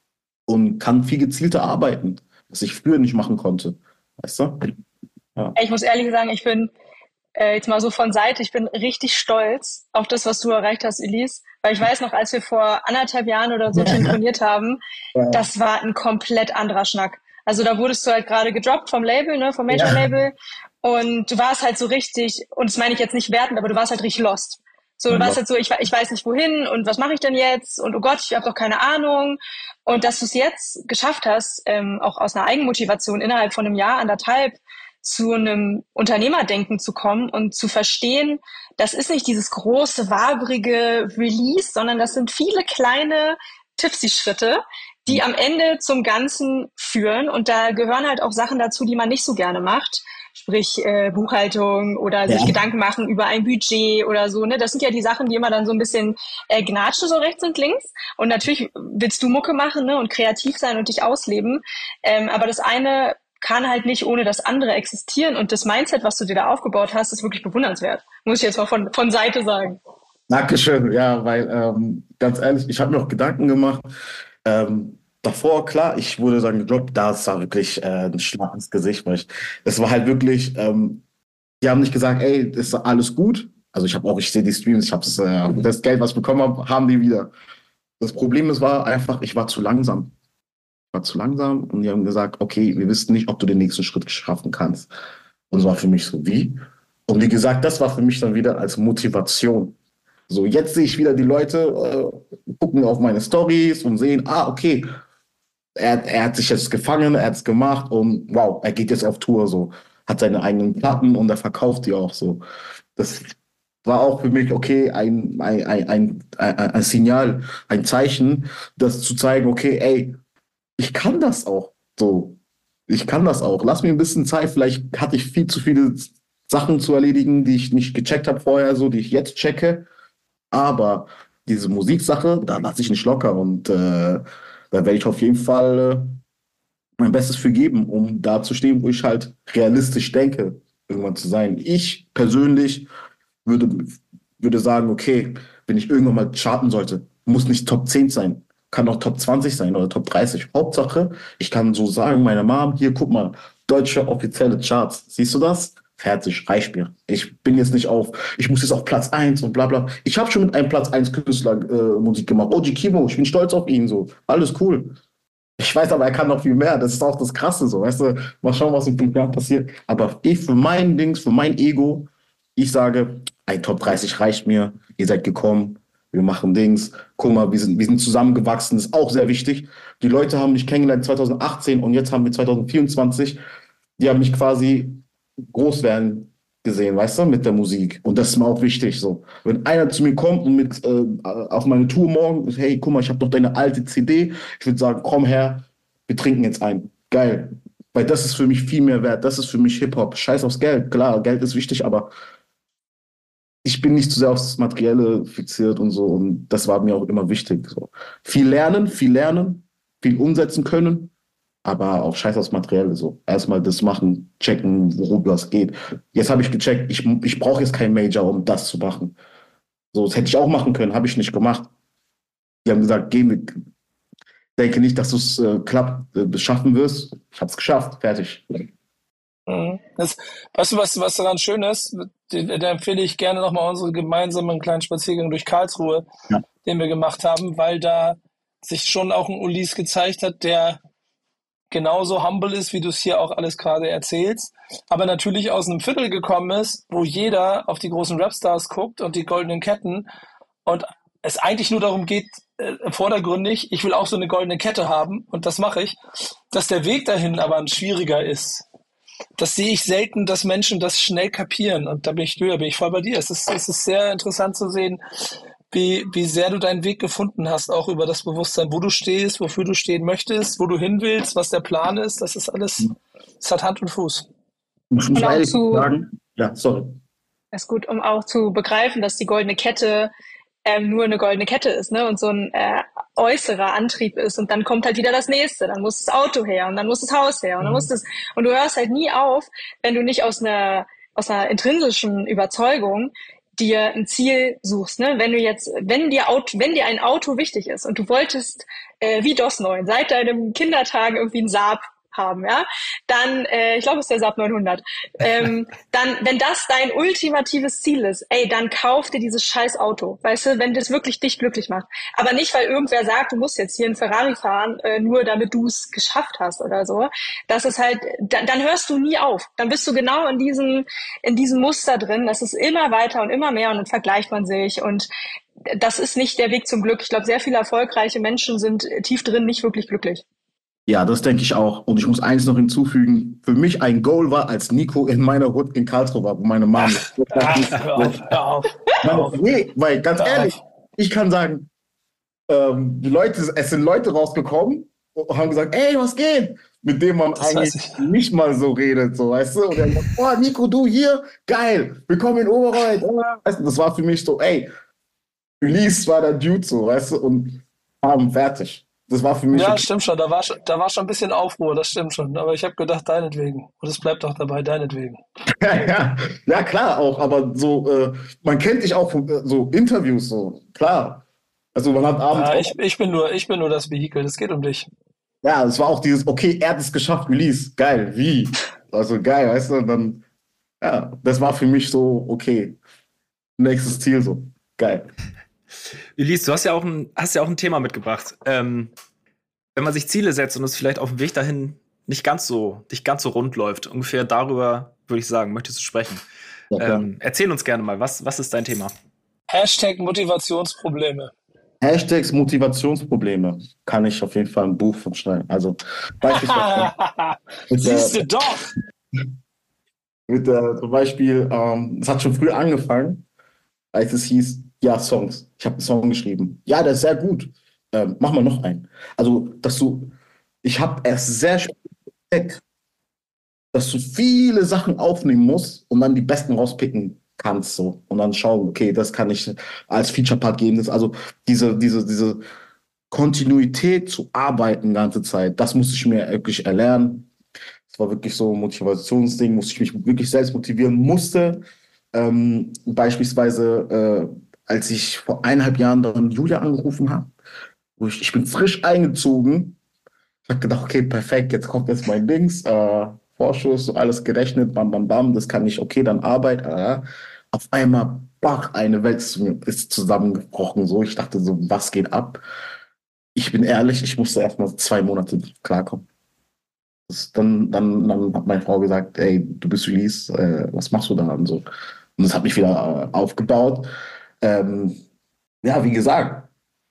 Speaker 5: und kann viel gezielter arbeiten, was ich früher nicht machen konnte. Weißt du? Ja.
Speaker 6: Ich muss ehrlich sagen, ich bin äh, jetzt mal so von Seite, ich bin richtig stolz auf das, was du erreicht hast, Ulysse. Weil ich weiß noch, als wir vor anderthalb Jahren oder so telefoniert haben, ja. Das war ein komplett anderer Schnack. Also da wurdest du halt gerade gedroppt vom Label, ne, vom Major-Label. Ja. Und du warst halt so richtig, und das meine ich jetzt nicht wertend, aber du warst halt richtig lost. So, du warst halt so, ich, ich weiß nicht wohin und was mache ich denn jetzt und oh Gott, ich habe doch keine Ahnung. Und dass du es jetzt geschafft hast, ähm, auch aus einer Eigenmotivation innerhalb von einem Jahr, anderthalb, zu einem Unternehmerdenken zu kommen und zu verstehen, das ist nicht dieses große, wabrige Release, sondern das sind viele kleine Tipsy-Schritte, die am Ende zum Ganzen führen. Und da gehören halt auch Sachen dazu, die man nicht so gerne macht. Sprich äh, Buchhaltung oder sich ja. Gedanken machen über ein Budget oder so. Ne? Das sind ja die Sachen, die immer dann so ein bisschen äh, gnatschen, so rechts und links. Und natürlich willst du Mucke machen, ne? Und kreativ sein und dich ausleben. Ähm, aber das eine kann halt nicht ohne das andere existieren. Und das Mindset, was du dir da aufgebaut hast, ist wirklich bewundernswert. Muss ich jetzt mal von, von Seite sagen.
Speaker 5: Dankeschön. Ja, weil ähm, ganz ehrlich, ich habe mir auch Gedanken gemacht. Ähm, Davor, klar, ich wurde dann gedroppt, da ist da wirklich äh, ein Schlag ins Gesicht. Weil ich, es war halt wirklich, ähm, die haben nicht gesagt, ey, ist alles gut. Also ich habe auch, ich sehe die Streams, ich habe äh, das Geld, was ich bekommen habe, haben die wieder. Das Problem ist, war einfach, ich war zu langsam. Ich war zu langsam und die haben gesagt, okay, wir wissen nicht, ob du den nächsten Schritt schaffen kannst. Und es war für mich so, wie? Und wie gesagt, das war für mich dann wieder als Motivation. So, jetzt sehe ich wieder die Leute äh, gucken auf meine Stories und sehen, ah, okay, Er, er hat sich jetzt gefangen, er hat es gemacht und wow, er geht jetzt auf Tour so. hat seine eigenen Platten und er verkauft die auch so. Das war auch für mich, okay, ein, ein, ein, ein, ein, ein Signal, ein Zeichen, das zu zeigen, okay, ey, ich kann das auch so. Ich kann das auch. Lass mir ein bisschen Zeit. Vielleicht hatte ich viel zu viele Sachen zu erledigen, die ich nicht gecheckt habe vorher, so, die ich jetzt checke. Aber diese Musiksache, da lasse ich nicht locker. Und äh, da werde ich auf jeden Fall äh, mein Bestes für geben, um da zu stehen, wo ich halt realistisch denke, irgendwann zu sein. Ich persönlich würde, würde sagen, okay, wenn ich irgendwann mal charten sollte, muss nicht Top zehn sein. Kann auch Top zwanzig sein oder Top dreißig. Hauptsache, ich kann so sagen, meine Mom, hier, guck mal, deutsche offizielle Charts. Siehst du das? Fertig, reicht mir. Ich bin jetzt nicht auf, ich muss jetzt auf Platz eins und bla bla. Ich habe schon mit einem Platz eins Künstler äh, Musik gemacht. O G Kimo, ich bin stolz auf ihn, so. Alles cool. Ich weiß aber, er kann noch viel mehr. Das ist auch das Krasse, so. Weißt du, mal schauen, was in fünf Jahren passiert. Aber ich, für mein Dings, für mein Ego, ich sage, ein Top dreißig reicht mir. Ihr seid gekommen. Wir machen Dings. Guck mal, wir sind, wir sind zusammengewachsen. Das ist auch sehr wichtig. Die Leute haben mich kennengelernt zwanzig achtzehn und jetzt haben wir zwanzig vierundzwanzig. Die haben mich quasi groß werden gesehen, weißt du, mit der Musik. Und das ist mir auch wichtig, so. Wenn einer zu mir kommt und mit äh, auf meine Tour morgen, hey, guck mal, ich habe noch deine alte C D. Ich würde sagen, komm her, wir trinken jetzt ein. Geil. Weil das ist für mich viel mehr wert. Das ist für mich Hip-Hop. Scheiß aufs Geld. Klar, Geld ist wichtig, aber ich bin nicht zu sehr aufs Materielle fixiert und so. Und das war mir auch immer wichtig. So. Viel lernen, viel lernen, viel umsetzen können, aber auch scheiß aufs Materielle. So. Erstmal das machen, checken, worüber es geht. Jetzt habe ich gecheckt, ich, ich brauche jetzt keinen Major, um das zu machen. So, das hätte ich auch machen können, habe ich nicht gemacht. Die haben gesagt, geh mit. Denke nicht, dass du es äh, klappt, äh, schaffen wirst. Ich habe es geschafft, fertig.
Speaker 3: Mhm. Das, weißt du, was, was daran schön ist? Da, da empfehle ich gerne nochmal unseren gemeinsamen kleinen Spaziergang durch Karlsruhe,
Speaker 5: Ja.
Speaker 3: den wir gemacht haben, weil da sich schon auch ein Ulis gezeigt hat, der genauso humble ist, wie du es hier auch alles gerade erzählst, aber natürlich aus einem Viertel gekommen ist, wo jeder auf die großen Rapstars guckt und die goldenen Ketten und es eigentlich nur darum geht, äh, vordergründig, ich will auch so eine goldene Kette haben und das mache ich, dass der Weg dahin aber ein schwieriger ist. Das sehe ich selten, dass Menschen das schnell kapieren. Und da bin ich, da bin ich voll bei dir. Es ist, es ist sehr interessant zu sehen, wie, wie sehr du deinen Weg gefunden hast, auch über das Bewusstsein, wo du stehst, wofür du stehen möchtest, wo du hin willst, was der Plan ist. Das ist alles, es hat Hand und Fuß.
Speaker 5: Ich muss
Speaker 6: Und auch
Speaker 5: ehrlich
Speaker 6: zu-
Speaker 5: sagen, ja, sorry.
Speaker 6: ist gut, um auch zu begreifen, dass die goldene Kette ähm, nur eine goldene Kette ist, ne? Und so ein äh, äußerer Antrieb ist. Und dann kommt halt wieder das nächste. Dann muss das Auto her und dann muss das Haus her und dann muss das. Und du hörst halt nie auf, wenn du nicht aus einer aus einer intrinsischen Überzeugung dir ein Ziel suchst, ne? Wenn du jetzt, wenn dir Auto, wenn dir ein Auto wichtig ist und du wolltest äh, wie DOS neun seit deinem Kindertagen irgendwie ein Saab haben, ja, dann, äh, ich glaube, es ist der Saab neunhundert, ähm, dann, wenn das dein ultimatives Ziel ist, ey, dann kauf dir dieses scheiß Auto, weißt du, wenn das wirklich dich glücklich macht. Aber nicht, weil irgendwer sagt, du musst jetzt hier einen Ferrari fahren, äh, nur damit du es geschafft hast oder so. Das ist halt, dann, dann hörst du nie auf. Dann bist du genau in diesem, in diesem Muster drin. Das ist immer weiter und immer mehr und dann vergleicht man sich und das ist nicht der Weg zum Glück. Ich glaube, sehr viele erfolgreiche Menschen sind tief drin nicht wirklich glücklich.
Speaker 5: Ja, das denke ich auch. Und ich muss eins noch hinzufügen. Für mich ein Goal war, als Nico in meiner Hut in Karlsruhe war, wo meine Mom ist.
Speaker 3: Ach, hör auf, hör auf. Hör auf.
Speaker 5: Nee, weil ganz
Speaker 3: Hör
Speaker 5: ehrlich,
Speaker 3: auf.
Speaker 5: ich kann sagen, ähm, die Leute, es sind Leute rausgekommen und haben gesagt, ey, was geht? Mit dem man
Speaker 3: Das weiß
Speaker 5: eigentlich
Speaker 3: ich.
Speaker 5: nicht mal so redet, so, weißt du? Und dann sagt, oh, Nico, du hier, geil, willkommen in Oberreuth. Weißt du, das war für mich so, ey, Ulysse war der Dude so, weißt du, und haben fertig. Das war für mich
Speaker 3: Ja,
Speaker 5: okay.
Speaker 3: stimmt schon. Da war schon, da war schon ein bisschen Aufruhr, das stimmt schon. Aber ich habe gedacht, deinetwegen. Und es bleibt auch dabei, deinetwegen.
Speaker 5: ja, ja, klar auch, aber so, äh, man kennt dich auch von äh, so Interviews, so, klar. Also man hat abends
Speaker 3: Ja,
Speaker 5: auch,
Speaker 3: ich, ich bin nur, ich bin nur das Vehikel. Es geht um dich.
Speaker 5: ja, es war auch dieses, okay, er hat es geschafft, Release, geil, wie? Also geil, weißt du, und dann, ja, das war für mich so, okay, nächstes Ziel so, geil.
Speaker 4: Ulysse, du hast ja auch ein, hast ja auch ein Thema mitgebracht. Ähm, wenn man sich Ziele setzt und es vielleicht auf dem Weg dahin nicht ganz so, nicht ganz so rund läuft, ungefähr darüber, würde ich sagen, möchtest du sprechen.
Speaker 5: Ja, klar.
Speaker 4: Ähm, erzähl uns gerne mal, was, was ist dein Thema?
Speaker 3: Hashtag Motivationsprobleme.
Speaker 5: Hashtags Motivationsprobleme, kann ich auf jeden Fall ein Buch von schreiben. Also beispielsweise mit der,
Speaker 3: Siehst du doch.
Speaker 5: Mit der, zum Beispiel, ähm, es hat schon früh angefangen, als es hieß, ja, Songs. Ich habe einen Song geschrieben. Ja, der ist sehr gut. Ähm, mach mal noch einen. Also, dass du, ich habe erst sehr spät entdeckt, dass du viele Sachen aufnehmen musst und dann die besten rauspicken kannst, so. Und dann schauen, okay, das kann ich als Feature-Part geben. Das, also, diese, diese, diese Kontinuität zu arbeiten die ganze Zeit, das musste ich mir wirklich erlernen. Es war wirklich so ein Motivationsding, musste ich mich wirklich selbst motivieren musste. Ähm, beispielsweise, äh, als ich vor eineinhalb Jahren dann Julia angerufen habe, wo ich, ich bin frisch eingezogen. Ich habe gedacht, okay, perfekt, jetzt kommt jetzt mein Dings, äh, Vorschuss, so alles gerechnet, bam, bam, bam, das kann ich, okay, dann Arbeit. Äh. Auf einmal, bach, eine Welt ist zusammengebrochen. So, ich dachte so, was geht ab? Ich bin ehrlich, ich musste erstmal zwei Monate klarkommen. Das, dann, dann, dann hat meine Frau gesagt, ey, du bist Release, äh, was machst du da? Und so. Und das hat mich wieder äh, aufgebaut. Ähm, ja, wie gesagt,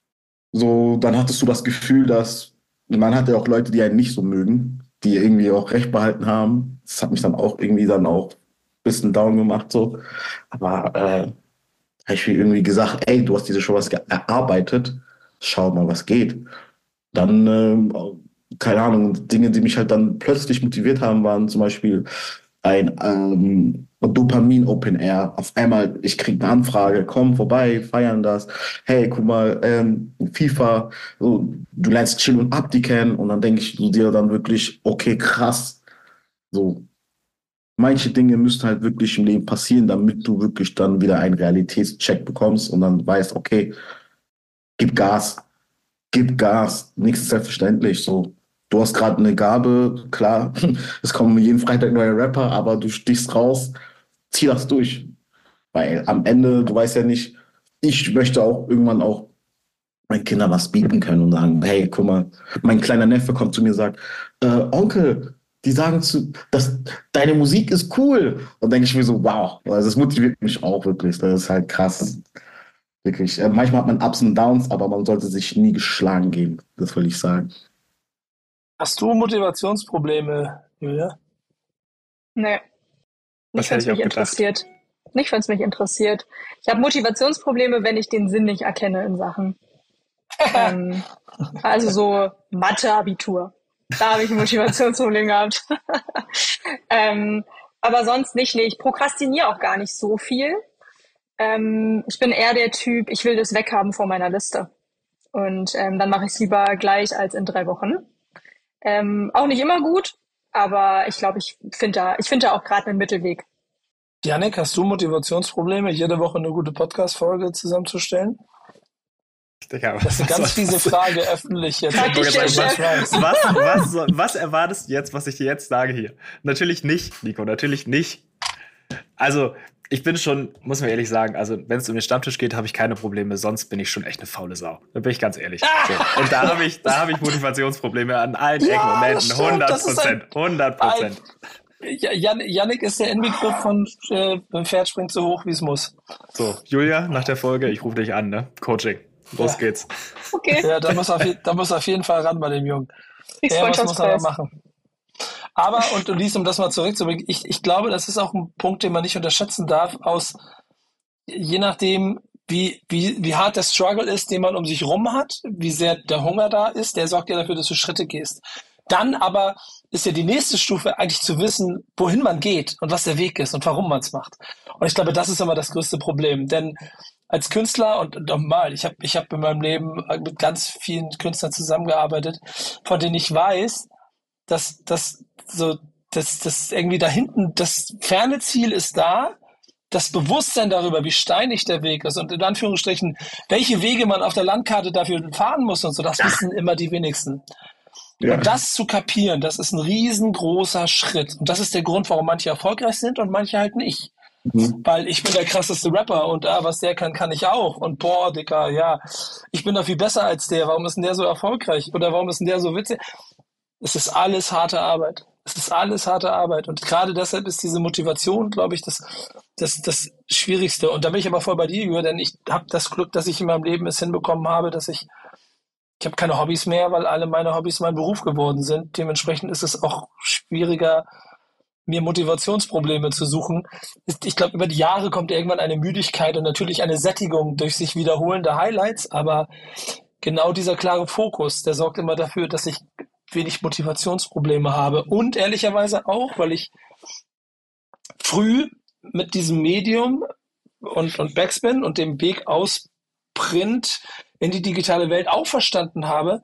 Speaker 5: so, dann hattest du das Gefühl, dass man hatte auch Leute, die einen nicht so mögen, die irgendwie auch Recht behalten haben. Das hat mich dann auch irgendwie dann auch ein bisschen down gemacht, so. Aber äh, habe ich mir irgendwie gesagt, ey, du hast diese Show was erarbeitet, schau mal, was geht. Dann, ähm, keine Ahnung, Dinge, die mich halt dann plötzlich motiviert haben, waren zum Beispiel ein ähm, Dopamin Open Air. Auf einmal, ich kriege eine Anfrage, komm vorbei, feiern das. Hey, guck mal, ähm, FIFA, so, du lernst Chill und Abdi kennen und dann denke ich so dir dann wirklich, okay, krass. So, manche Dinge müssen halt wirklich im Leben passieren, damit du wirklich dann wieder einen Realitätscheck bekommst und dann weißt, okay, gib Gas, gib Gas, nichts ist selbstverständlich. So, du hast gerade eine Gabe, klar, es kommen jeden Freitag neue Rapper, aber du stichst raus, zieh das durch. Weil am Ende, du weißt ja nicht, ich möchte auch irgendwann auch meinen Kindern was bieten können und sagen, hey, guck mal, mein kleiner Neffe kommt zu mir und sagt, äh, Onkel, die sagen zu, dass deine Musik ist cool. Und denke ich mir so, wow, also das motiviert mich auch wirklich. Das ist halt krass. Wirklich. Äh, manchmal hat man Ups und Downs, aber man sollte sich nie geschlagen geben. Das will ich sagen.
Speaker 3: Hast du Motivationsprobleme, Julia?
Speaker 6: Nee,
Speaker 4: Das
Speaker 6: nicht, wenn
Speaker 4: hätte
Speaker 6: es
Speaker 4: ich auch
Speaker 6: mich
Speaker 4: gedacht.
Speaker 6: interessiert. Nicht, wenn es mich interessiert. Ich habe Motivationsprobleme, wenn ich den Sinn nicht erkenne in Sachen. ähm, also so Mathe-Abitur. Da habe ich ein Motivationsproblem gehabt. ähm, aber sonst nicht. Nee, ich prokrastiniere auch gar nicht so viel. Ähm, ich bin eher der Typ, ich will das weghaben von meiner Liste. Und ähm, dann mache ich es lieber gleich als in drei Wochen. Ähm, auch nicht immer gut, aber ich glaube, ich finde da, ich finde da auch gerade einen Mittelweg.
Speaker 3: Jannik, hast du Motivationsprobleme, jede Woche eine gute Podcast-Folge zusammenzustellen?
Speaker 4: Digga,
Speaker 3: Das ist eine
Speaker 4: was
Speaker 3: ganz
Speaker 4: soll-
Speaker 3: fiese Frage öffentlich jetzt.
Speaker 6: Frag dich,
Speaker 3: Was-
Speaker 6: der
Speaker 3: was-
Speaker 6: Chef.
Speaker 3: was-
Speaker 4: Was, was, soll- was erwartest du jetzt, was ich dir jetzt sage hier? Natürlich nicht, Nico, natürlich nicht. Also, ich bin schon, muss man ehrlich sagen, also wenn es um den Stammtisch geht, habe ich keine Probleme, sonst bin ich schon echt eine faule Sau. Da bin ich ganz ehrlich. So. Und da habe ich, da habe ich Motivationsprobleme an allen
Speaker 3: Ja,
Speaker 4: Ecken und
Speaker 3: das
Speaker 4: Enden.
Speaker 3: stimmt,
Speaker 4: hundert
Speaker 3: das ist ein-
Speaker 4: Prozent. hundert Prozent.
Speaker 3: Ja, Jan, Jannik ist der Inbegriff von äh, ein Pferd springt so hoch, wie es muss.
Speaker 4: So, Julia, nach der Folge, ich rufe dich an, ne? Coaching. Los
Speaker 3: Ja.
Speaker 4: geht's.
Speaker 6: Okay,
Speaker 3: Ja, da muss, auf, je- da muss auf jeden Fall ran bei dem Jungen.
Speaker 6: kriegst
Speaker 3: Ja, was muss er da
Speaker 6: Freundschaftspreis.
Speaker 3: machen? Aber, und du liest, um das mal zurückzubringen, ich, ich glaube, das ist auch ein Punkt, den man nicht unterschätzen darf, aus je nachdem, wie, wie, wie hart der Struggle ist, den man um sich rum hat, wie sehr der Hunger da ist, der sorgt ja dafür, dass du Schritte gehst. Dann aber ist ja die nächste Stufe eigentlich zu wissen, wohin man geht und was der Weg ist und warum man es macht. Und ich glaube, das ist immer das größte Problem. Denn als Künstler, und nochmal, ich habe ich hab in meinem Leben mit ganz vielen Künstlern zusammengearbeitet, von denen ich weiß, dass dass so dass das irgendwie da hinten, das ferne Ziel ist da, das Bewusstsein darüber, wie steinig der Weg ist und in Anführungsstrichen, welche Wege man auf der Landkarte dafür fahren muss und so, das wissen immer die wenigsten.
Speaker 5: Ja.
Speaker 3: Und das zu kapieren, das ist ein riesengroßer Schritt. Und das ist der Grund, warum manche erfolgreich sind und manche halt nicht.
Speaker 5: Mhm.
Speaker 3: Weil ich bin der krasseste Rapper und ah, was der kann, kann ich auch. Und boah, Dicker, ja, ich bin doch viel besser als der. Warum ist denn der so erfolgreich? Oder warum ist denn der so witzig? Es ist alles harte Arbeit. Es ist alles harte Arbeit. Und gerade deshalb ist diese Motivation, glaube ich, das, das, das Schwierigste. Und da bin ich aber voll bei dir, Jürgen, denn ich habe das Glück, dass ich in meinem Leben es hinbekommen habe, dass ich Ich habe keine Hobbys mehr, weil alle meine Hobbys mein Beruf geworden sind. Dementsprechend ist es auch schwieriger, mir Motivationsprobleme zu suchen. Ich glaube, über die Jahre kommt irgendwann eine Müdigkeit und natürlich eine Sättigung durch sich wiederholende Highlights, aber genau dieser klare Fokus, der sorgt immer dafür, dass ich wenig Motivationsprobleme habe. Und ehrlicherweise auch, weil ich früh mit diesem Medium und, und Backspin und dem Weg aus Print in die digitale Welt auch verstanden habe,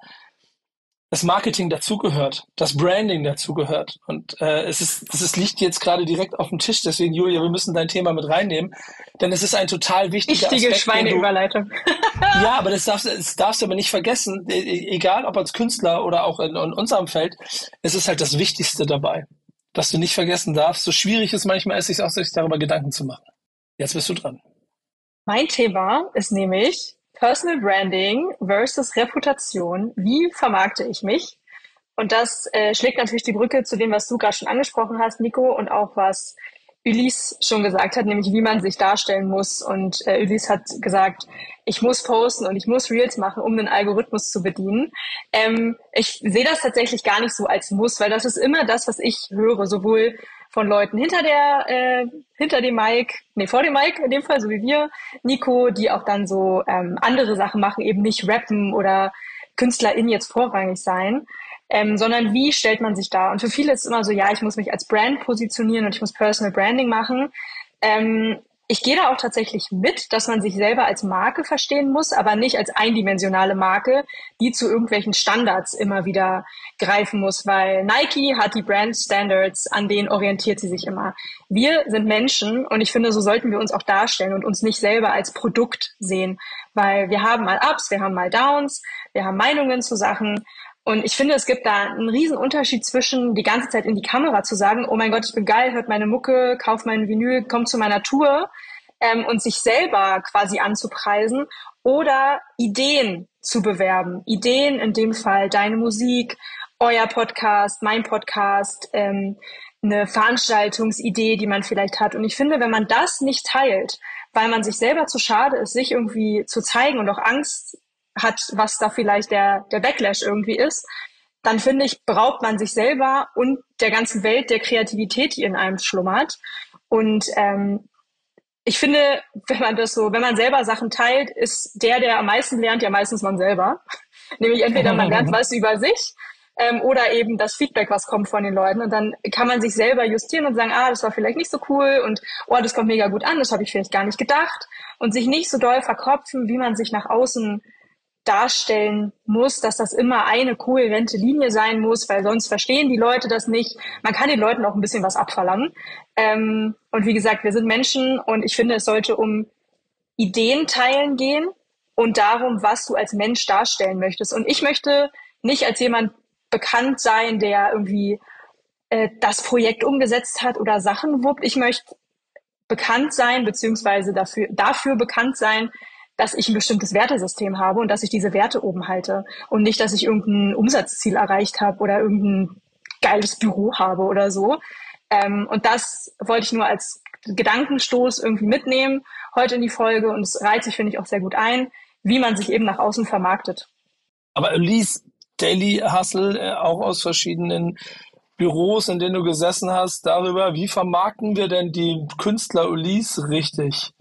Speaker 3: das Marketing dazugehört, das Branding dazugehört. Und äh, es ist, es ist, liegt jetzt gerade direkt auf dem Tisch, deswegen, Julia, wir müssen dein Thema mit reinnehmen, denn es ist ein total wichtiger
Speaker 6: Wichtige
Speaker 3: Aspekt.
Speaker 6: Schweineüberleitung.
Speaker 3: Ja, aber das darfst, das darfst du aber nicht vergessen, egal ob als Künstler oder auch in, in unserem Feld, es ist halt das Wichtigste dabei, dass du nicht vergessen darfst, so schwierig es manchmal ist, sich auch sich darüber Gedanken zu machen. Jetzt bist du dran.
Speaker 6: Mein Thema ist nämlich Personal Branding versus Reputation. Wie vermarkte ich mich? Und das äh, schlägt natürlich die Brücke zu dem, was du gerade schon angesprochen hast, Nico, und auch was Ulysse schon gesagt hat, nämlich wie man sich darstellen muss. Und äh, Ulysse hat gesagt, ich muss posten und ich muss Reels machen, um den Algorithmus zu bedienen. Ähm, ich sehe das tatsächlich gar nicht so als Muss, weil das ist immer das, was ich höre, sowohl von Leuten hinter der, äh, hinter dem Mic, nee, vor dem Mic in dem Fall, so wie wir, Nico, die auch dann so ähm, andere Sachen machen, eben nicht rappen oder KünstlerInnen jetzt vorrangig sein, ähm, sondern wie stellt man sich da? Und für viele ist es immer so, ja, ich muss mich als Brand positionieren und ich muss Personal Branding machen. Ähm, ich gehe da auch tatsächlich mit, dass man sich selber als Marke verstehen muss, aber nicht als eindimensionale Marke, die zu irgendwelchen Standards immer wieder greifen muss, weil Nike hat die Brand Standards, an denen orientiert sie sich immer. Wir sind Menschen und ich finde, so sollten wir uns auch darstellen und uns nicht selber als Produkt sehen, weil wir haben mal Ups, wir haben mal Downs, wir haben Meinungen zu Sachen. Und ich finde, es gibt da einen riesen Unterschied zwischen die ganze Zeit in die Kamera zu sagen, oh mein Gott, ich bin geil, hört meine Mucke, kauf meinen Vinyl, kommt zu meiner Tour, ähm, und sich selber quasi anzupreisen oder Ideen zu bewerben. Ideen, in dem Fall deine Musik, euer Podcast, mein Podcast, ähm, eine Veranstaltungsidee, die man vielleicht hat. Und ich finde, wenn man das nicht teilt, weil man sich selber zu schade ist, sich irgendwie zu zeigen und auch Angst hat, was da vielleicht der, der Backlash irgendwie ist, dann finde ich, beraubt man sich selber und der ganzen Welt der Kreativität, die in einem schlummert. Und ähm, ich finde, wenn man das so, wenn man selber Sachen teilt, ist der, der am meisten lernt, ja meistens man selber. Nämlich entweder man lernt was über sich ähm, oder eben das Feedback, was kommt von den Leuten. Und dann kann man sich selber justieren und sagen, ah, das war vielleicht nicht so cool und oh, das kommt mega gut an, das habe ich vielleicht gar nicht gedacht. Und sich nicht so doll verkopfen, wie man sich nach außen darstellen muss, dass das immer eine kohärente Linie sein muss, weil sonst verstehen die Leute das nicht. Man kann den Leuten auch ein bisschen was abverlangen. Ähm, und wie gesagt, wir sind Menschen und ich finde, es sollte um Ideen teilen gehen und darum, was du als Mensch darstellen möchtest. Und ich möchte nicht als jemand bekannt sein, der irgendwie äh, das Projekt umgesetzt hat oder Sachen wuppt. Ich möchte bekannt sein, beziehungsweise dafür, dafür bekannt sein, dass ich ein bestimmtes Wertesystem habe und dass ich diese Werte oben halte und nicht, dass ich irgendein Umsatzziel erreicht habe oder irgendein geiles Büro habe oder so. Ähm, und das wollte ich nur als Gedankenstoß irgendwie mitnehmen heute in die Folge und es reiht sich, finde ich, auch sehr gut ein, wie man sich eben nach außen vermarktet.
Speaker 3: Aber Ulysse, Daily Hustle, äh, auch aus verschiedenen Büros, in denen du gesessen hast, darüber, wie vermarkten wir denn die Künstler Ulysse richtig?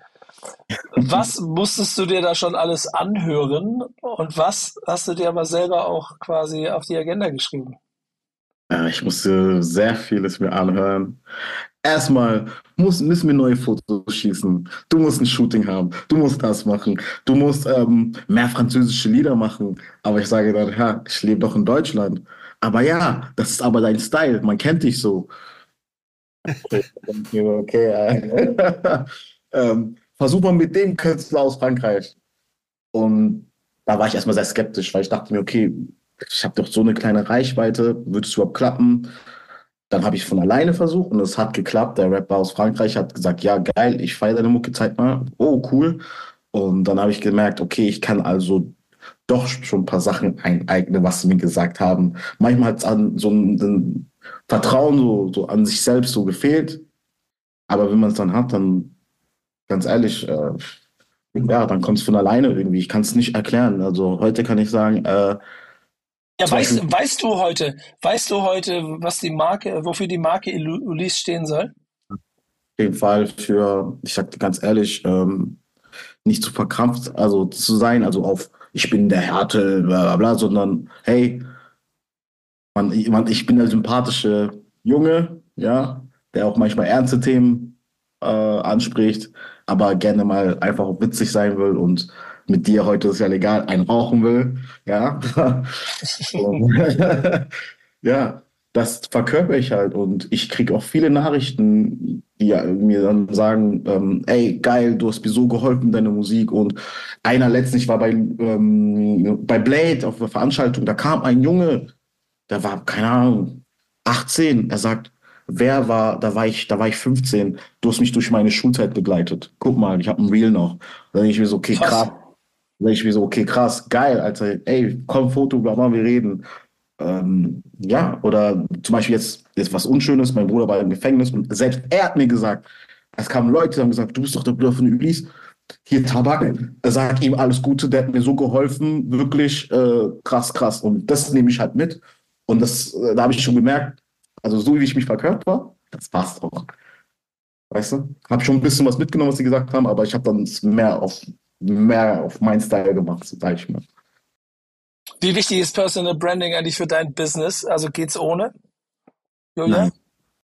Speaker 3: Was musstest du dir da schon alles anhören und was hast du dir aber selber auch quasi auf die Agenda geschrieben?
Speaker 5: Ja, ich musste sehr vieles mir anhören. Erstmal muss, müssen wir neue Fotos schießen. Du musst ein Shooting haben. Du musst das machen. Du musst ähm, mehr französische Lieder machen. Aber ich sage dann, ja, ich lebe doch in Deutschland. Aber ja, das ist aber dein Style. Man kennt dich so. Okay, okay. Äh, ähm, versuch mal mit dem Künstler aus Frankreich. Und da war ich erstmal sehr skeptisch, weil ich dachte mir, okay, ich habe doch so eine kleine Reichweite, würde es überhaupt klappen? Dann habe ich von alleine versucht und es hat geklappt. Der Rapper aus Frankreich hat gesagt, ja geil, ich feiere deine Mucke, zeig mal. Oh, cool. Und dann habe ich gemerkt, okay, ich kann also doch schon ein paar Sachen eineignen, was sie mir gesagt haben. Manchmal hat es an so ein Vertrauen so, so an sich selbst so gefehlt. Aber wenn man es dann hat, dann ganz ehrlich, äh, ja, dann kommt es von alleine irgendwie. Ich kann es nicht erklären. Also heute kann ich sagen, äh,
Speaker 3: Ja,
Speaker 5: Zum
Speaker 3: weißt,
Speaker 5: Beispiel,
Speaker 3: weißt du heute, weißt du heute, was die Marke, wofür die Marke Ulu- Ulysse stehen soll?
Speaker 5: auf jeden Fall für, ich sag dir ganz ehrlich, ähm, nicht zu verkrampft, also zu sein, also auf, ich bin der Härte, bla bla bla, sondern hey, man, ich, man, ich bin der sympathische Junge, ja, der auch manchmal ernste Themen äh, anspricht, aber gerne mal einfach auch witzig sein will und mit dir heute ist ja legal, einen rauchen will, ja. Und, ja, das verkörper ich halt und ich kriege auch viele Nachrichten, die ja mir dann sagen, ähm, ey, geil, du hast mir so geholfen, deine Musik. Und einer letztens, ich war bei, ähm, bei Blade auf einer Veranstaltung, da kam ein Junge, der war, keine Ahnung, achtzehn. Er sagt, wer war, da war ich, da war ich fünfzehn. Du hast mich durch meine Schulzeit begleitet. Guck mal, ich habe ein Reel noch. Da denke ich mir so, okay,
Speaker 3: Krass.
Speaker 5: krass. Da denke ich mir so, okay, krass, geil, Alter. Ey, komm, Foto, bla, bla, wir reden. Ähm, ja, oder zum Beispiel jetzt, jetzt was Unschönes, mein Bruder war im Gefängnis und selbst er hat mir gesagt, es kamen Leute, die haben gesagt, du bist doch der Bruder von Ulysse, hier Tabak, sag ihm alles Gute, der hat mir so geholfen, wirklich äh, krass, krass. Und das nehme ich halt mit. Und das, äh, da habe ich schon gemerkt, also so wie ich mich verkörper, das passt auch. Weißt du? Habe schon ein bisschen was mitgenommen, was sie gesagt haben, aber ich habe dann mehr auf, mehr auf meinen Style gemacht, sag ich mal.
Speaker 3: Wie wichtig ist Personal Branding eigentlich für dein Business? Also geht's ohne, Julia?
Speaker 5: Nein.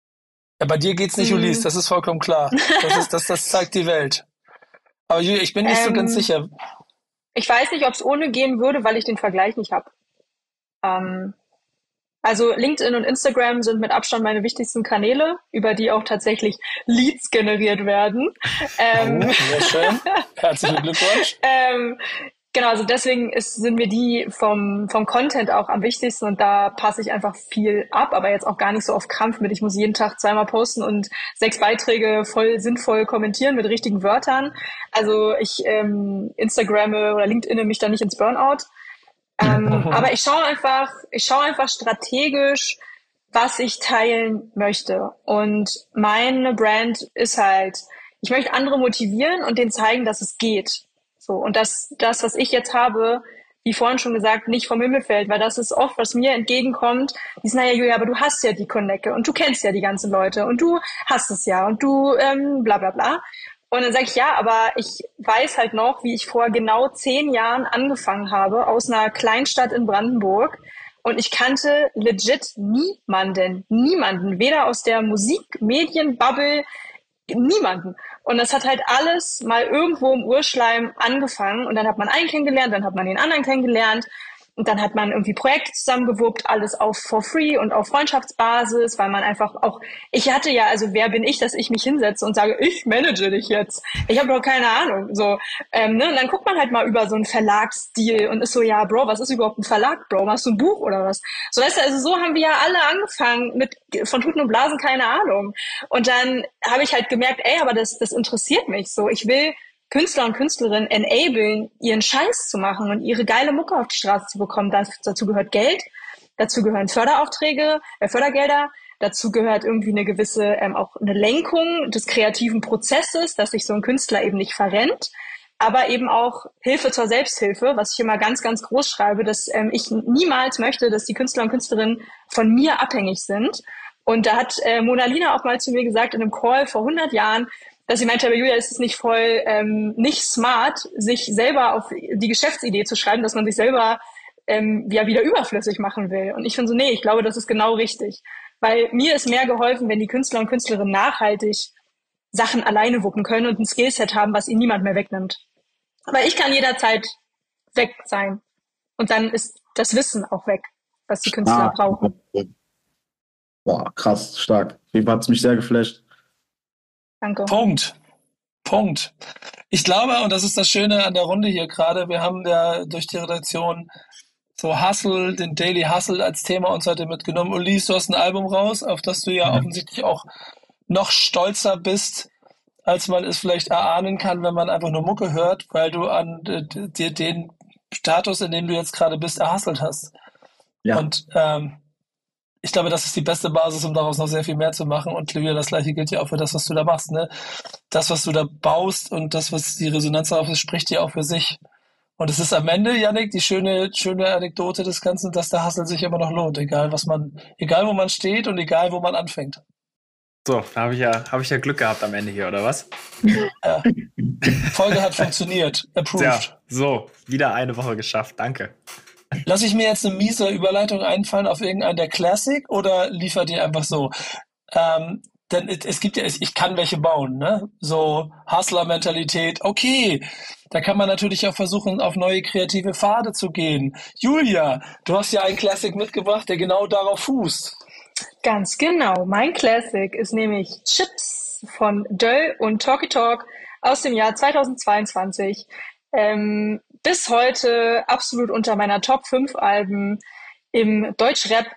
Speaker 3: Ja, bei dir geht's nicht, Ulysse,
Speaker 6: Hm.
Speaker 3: das ist vollkommen klar. Das ist, das, das zeigt die Welt. Aber Julia, ich bin nicht so ganz
Speaker 6: Ähm,
Speaker 3: sicher.
Speaker 6: ich weiß nicht, ob es ohne gehen würde, weil ich den Vergleich nicht habe. Ähm, also LinkedIn und Instagram sind mit Abstand meine wichtigsten Kanäle, über die auch tatsächlich Leads generiert werden. Ähm,
Speaker 3: Oh, sehr schön. Herzlichen Glückwunsch.
Speaker 6: ähm, genau, also deswegen ist, sind mir die vom, vom Content auch am wichtigsten und da passe ich einfach viel ab, aber jetzt auch gar nicht so auf Krampf mit, ich muss jeden Tag zweimal posten und sechs Beiträge voll sinnvoll kommentieren mit richtigen Wörtern. Also ich ähm, Instagramme oder LinkedIn mich da nicht ins Burnout. Ähm, aber ich schaue einfach, ich schaue einfach strategisch, was ich teilen möchte. Und meine Brand ist halt, ich möchte andere motivieren und denen zeigen, dass es geht. So. Und dass das, was ich jetzt habe, wie vorhin schon gesagt, nicht vom Himmel fällt, weil das ist oft, was mir entgegenkommt. Die sagen, naja, Julia, aber du hast ja die Connecte und du kennst ja die ganzen Leute und du hast es ja und du ähm, bla bla bla. Und dann sage ich, ja, aber ich weiß halt noch, wie ich vor genau zehn Jahren angefangen habe, aus einer Kleinstadt in Brandenburg. Und ich kannte legit niemanden, niemanden, weder aus der Musik, Medienbubble, niemanden. Und das hat halt alles mal irgendwo im Urschleim angefangen. Und dann hat man einen kennengelernt, dann hat man den anderen kennengelernt. Und dann hat man irgendwie Projekte zusammengewuppt, alles auf for free und auf Freundschaftsbasis, weil man einfach auch, ich hatte ja, also wer bin ich, dass ich mich hinsetze und sage, ich manage dich jetzt. Ich habe doch keine Ahnung. So, ähm, ne? Und dann guckt man halt mal über so einen Verlagsdeal und ist so, ja, Bro, was ist überhaupt ein Verlag, Bro? Machst du ein Buch oder was? So, weißt du, also so haben wir ja alle angefangen mit von Tuten und Blasen, keine Ahnung. Und dann habe ich halt gemerkt, ey, aber das, das interessiert mich so. Ich will Künstler und Künstlerinnen enablen, ihren Scheiß zu machen und ihre geile Mucke auf die Straße zu bekommen. Das, dazu gehört Geld, dazu gehören Förderaufträge, äh, Fördergelder, dazu gehört irgendwie eine gewisse, ähm, auch eine Lenkung des kreativen Prozesses, dass sich so ein Künstler eben nicht verrennt, aber eben auch Hilfe zur Selbsthilfe, was ich immer ganz, ganz groß schreibe, dass ähm, ich niemals möchte, dass die Künstler und Künstlerinnen von mir abhängig sind. Und da hat äh, Mona Lina auch mal zu mir gesagt in einem Call vor hundert Jahren, dass sie meinte, aber Julia, ist es nicht voll ähm, nicht smart, sich selber auf die Geschäftsidee zu schreiben, dass man sich selber ähm, ja wieder überflüssig machen will. Und ich finde so, nee, ich glaube, das ist genau richtig. Weil mir ist mehr geholfen, wenn die Künstler und Künstlerinnen nachhaltig Sachen alleine wuppen können und ein Skillset haben, was ihnen niemand mehr wegnimmt. Weil ich kann jederzeit weg sein. Und dann ist das Wissen auch weg, was die Künstler
Speaker 5: Ah,
Speaker 6: brauchen.
Speaker 5: boah, krass, stark. Auf jeden Fall hat es mich sehr geflasht.
Speaker 6: Danke.
Speaker 3: Punkt. Punkt. Ich glaube, und das ist das Schöne an der Runde hier gerade, wir haben ja durch die Redaktion so Hustle, den Daily Hustle als Thema uns heute mitgenommen. Ulysse, du hast ein Album raus, auf das du ja offensichtlich auch noch stolzer bist, als man es vielleicht erahnen kann, wenn man einfach nur Mucke hört, weil du an dir den Status, in dem du jetzt gerade bist, erhustelt hast.
Speaker 5: Ja.
Speaker 3: Und ähm, ich glaube, das ist die beste Basis, um daraus noch sehr viel mehr zu machen. Und Livia, das Gleiche gilt ja auch für das, was du da machst. Ne? Das, was du da baust und das, was die Resonanz darauf ist, spricht ja auch für sich. Und es ist am Ende, Yannick, die schöne, schöne Anekdote des Ganzen, dass der Hustle sich immer noch lohnt, egal was man, egal wo man steht und egal wo man anfängt.
Speaker 4: So, da habe ich ja, habe ich ja Glück gehabt am Ende hier, oder was?
Speaker 3: Ja. Folge hat funktioniert. Approved.
Speaker 4: Ja, so, wieder eine Woche geschafft. Danke.
Speaker 3: Lass ich mir jetzt eine miese Überleitung einfallen auf irgendeinen der Classic oder liefert ihr einfach so? Ähm, denn es, es gibt ja, ich kann welche bauen, ne? So Hustler-Mentalität, okay. Da kann man natürlich auch versuchen, auf neue kreative Pfade zu gehen. Julia, du hast ja einen Classic mitgebracht, der genau darauf fußt.
Speaker 6: Ganz genau. Mein Classic ist nämlich Chips von Döll und Talky Talk aus dem Jahr zweitausendzweiundzwanzig. Ähm, bis heute absolut unter meiner Top fünf Alben im Deutschrap.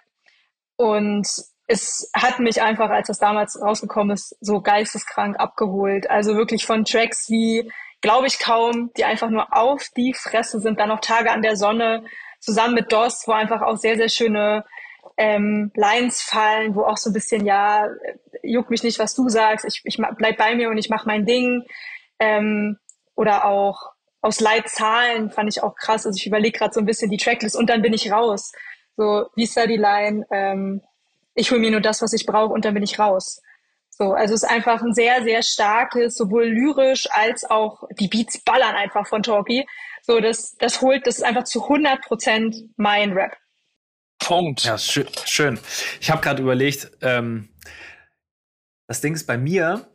Speaker 6: Und es hat mich einfach, als das damals rausgekommen ist, so geisteskrank abgeholt. Also wirklich von Tracks wie Glaube ich kaum, die einfach nur auf die Fresse sind. Dann noch Tage an der Sonne zusammen mit D O S, wo einfach auch sehr, sehr schöne ähm, Lines fallen, wo auch so ein bisschen, ja, juckt mich nicht, was du sagst, ich, ich bleib bei mir und ich mach mein Ding. Ähm, oder auch aus Leitzahlen fand ich auch krass. Also ich überlege gerade so ein bisschen die Tracklist und dann bin ich raus. So, wie ist da die Line? Ähm, ich hole mir nur das, was ich brauche und dann bin ich raus. So, also es ist einfach ein sehr, sehr starkes, sowohl lyrisch als auch die Beats ballern einfach von Talky. So, das, das holt, das ist einfach zu hundert Prozent mein Rap.
Speaker 3: Punkt.
Speaker 4: Ja, schön. schön. Ich habe gerade überlegt, ähm, das Ding ist bei mir,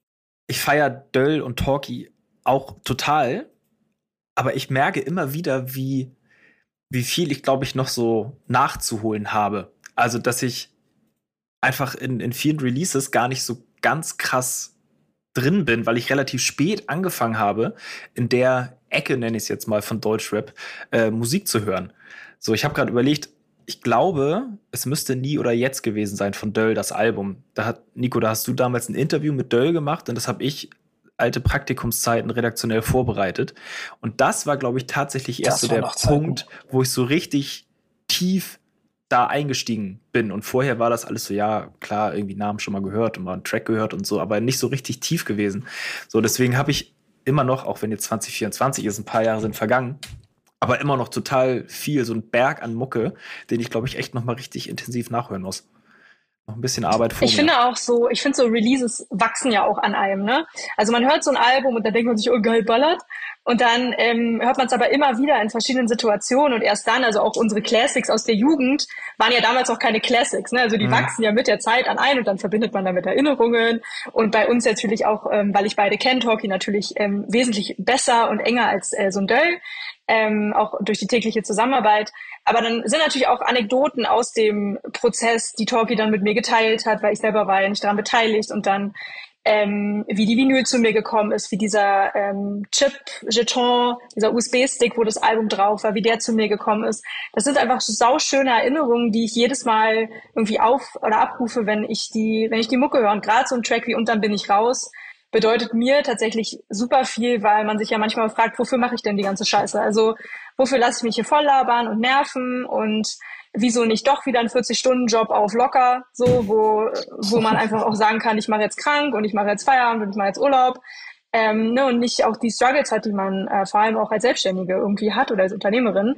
Speaker 4: ich feiere Döll und Talky auch total, aber ich merke immer wieder, wie, wie viel ich, glaube ich, noch so nachzuholen habe. Also, dass ich einfach in, in vielen Releases gar nicht so ganz krass drin bin, weil ich relativ spät angefangen habe, in der Ecke, nenne ich es jetzt mal, von Deutschrap, äh, Musik zu hören. So, ich habe gerade überlegt, ich glaube, es müsste Nie oder Jetzt gewesen sein von Döll, das Album. Da hat, Nico, da hast du damals ein Interview mit Döll gemacht und das habe ich alte Praktikumszeiten redaktionell vorbereitet. Und das war, glaube ich, tatsächlich erst so der Punkt, wo ich so richtig tief da eingestiegen bin. Und vorher war das alles so, ja, klar, irgendwie Namen schon mal gehört und mal einen Track gehört und so, aber nicht so richtig tief gewesen. So, deswegen habe ich immer noch, auch wenn jetzt zwanzig vierundzwanzig ist, ein paar Jahre sind vergangen, aber immer noch total viel, so ein Berg an Mucke, den ich, glaube ich, echt noch mal richtig intensiv nachhören muss. Noch ein bisschen Arbeit vor
Speaker 6: Ich
Speaker 4: mir.
Speaker 6: finde auch so, ich finde so Releases wachsen ja auch an einem, ne? Also man hört so ein Album und dann denkt man sich, oh geil, ballert. Und dann ähm, hört man es aber immer wieder in verschiedenen Situationen und erst dann, also auch unsere Classics aus der Jugend, waren ja damals auch keine Classics, ne? Also die mhm. wachsen ja mit der Zeit an ein und dann verbindet man damit Erinnerungen. Und bei uns natürlich auch, ähm, weil ich beide kenne, Talky natürlich ähm, wesentlich besser und enger als äh, so ein Döll. Ähm, auch durch die tägliche Zusammenarbeit. Aber dann sind natürlich auch Anekdoten aus dem Prozess, die Talky dann mit mir geteilt hat, weil ich selber war ja nicht daran beteiligt und dann ähm, wie die Vinyl zu mir gekommen ist, wie dieser ähm, Chip, Jeton, dieser U S B-Stick, wo das Album drauf war, wie der zu mir gekommen ist. Das sind einfach so sauschöne Erinnerungen, die ich jedes Mal irgendwie auf- oder abrufe, wenn ich die, wenn ich die Mucke höre. Und gerade so ein Track wie Und dann bin ich raus, bedeutet mir tatsächlich super viel, weil man sich ja manchmal fragt, wofür mache ich denn die ganze Scheiße? Also wofür lasse ich mich hier voll labern und nerven und wieso nicht doch wieder einen vierzig-Stunden-Job auf locker, so wo wo man einfach auch sagen kann, ich mache jetzt krank und ich mache jetzt Feierabend und ich mache jetzt Urlaub. Ähm, ne, und nicht auch die Struggles hat, die man äh, vor allem auch als Selbstständige irgendwie hat oder als Unternehmerin.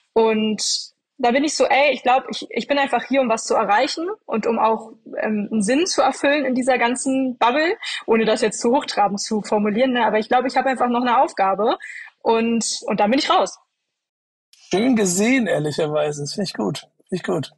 Speaker 6: Und da bin ich so, ey, ich glaube, ich, ich bin einfach hier, um was zu erreichen und um auch ähm, einen Sinn zu erfüllen in dieser ganzen Bubble, ohne das jetzt zu hochtrabend zu formulieren. Ne? Aber ich glaube, ich habe einfach noch eine Aufgabe und, und dann bin ich raus.
Speaker 3: Schön gesehen, ehrlicherweise. Das finde ich gut. Finde ich gut.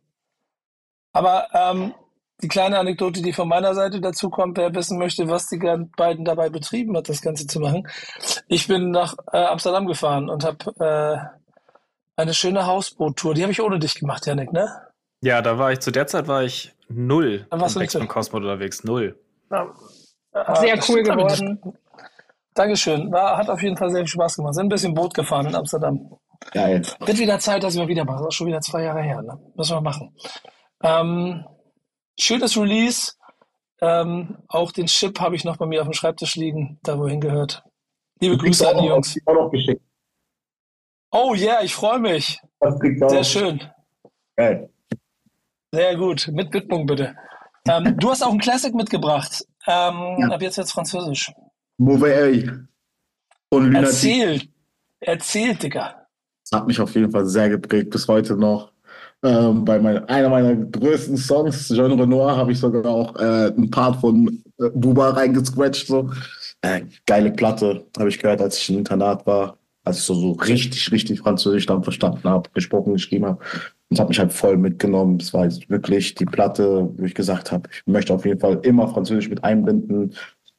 Speaker 3: Aber ähm, die kleine Anekdote, die von meiner Seite dazu kommt, wer wissen möchte, was die beiden dabei betrieben hat, das Ganze zu machen. Ich bin nach äh, Amsterdam gefahren und habe äh, eine schöne Hausboot-Tour. Die habe ich ohne dich gemacht, Yannick, ne?
Speaker 4: Ja, da war ich, zu der Zeit war ich null
Speaker 3: Da warst
Speaker 4: im
Speaker 3: du
Speaker 4: Backspin Cosmo unterwegs. Null.
Speaker 3: Ja,
Speaker 6: Sehr
Speaker 3: äh,
Speaker 6: cool
Speaker 3: stimmt, hab ich
Speaker 6: geworden.
Speaker 3: das- Dankeschön. War, hat auf jeden Fall sehr viel Spaß gemacht. Sind ein bisschen Boot gefahren in Amsterdam.
Speaker 5: Geil.
Speaker 3: Wird wieder Zeit, dass wir wieder machen. Das ist schon wieder zwei Jahre her, ne? Müssen wir machen. Ähm, schönes Release. Ähm, auch den Chip habe ich noch bei mir auf dem Schreibtisch liegen, da wohin gehört. Liebe Grüße an die Jungs.
Speaker 5: Auch noch geschickt.
Speaker 3: Oh yeah, ich freue mich.
Speaker 5: Das kriegst du auch.
Speaker 3: Sehr schön.
Speaker 5: Geil.
Speaker 3: Sehr gut. Mit Widmung bitte. Ähm, du hast auch einen Classic mitgebracht. Ähm,
Speaker 5: Ja.
Speaker 3: Ab jetzt jetzt Französisch.
Speaker 5: Mauvais Oeil. Von Lunatic.
Speaker 3: Erzähl. Erzähl, Digga.
Speaker 5: Das hat mich auf jeden Fall sehr geprägt, bis heute noch. Ähm, bei mein, einer meiner größten Songs, Jean Renoir, habe ich sogar auch äh, einen Part von äh, Buba reingescratcht. So. Äh, geile Platte, habe ich gehört, als ich im Internat war, als ich so, so richtig, richtig Französisch dann verstanden habe, gesprochen, geschrieben habe. Und hat mich halt voll mitgenommen. Es war jetzt wirklich die Platte, wo ich gesagt habe, ich möchte auf jeden Fall immer Französisch mit einbinden.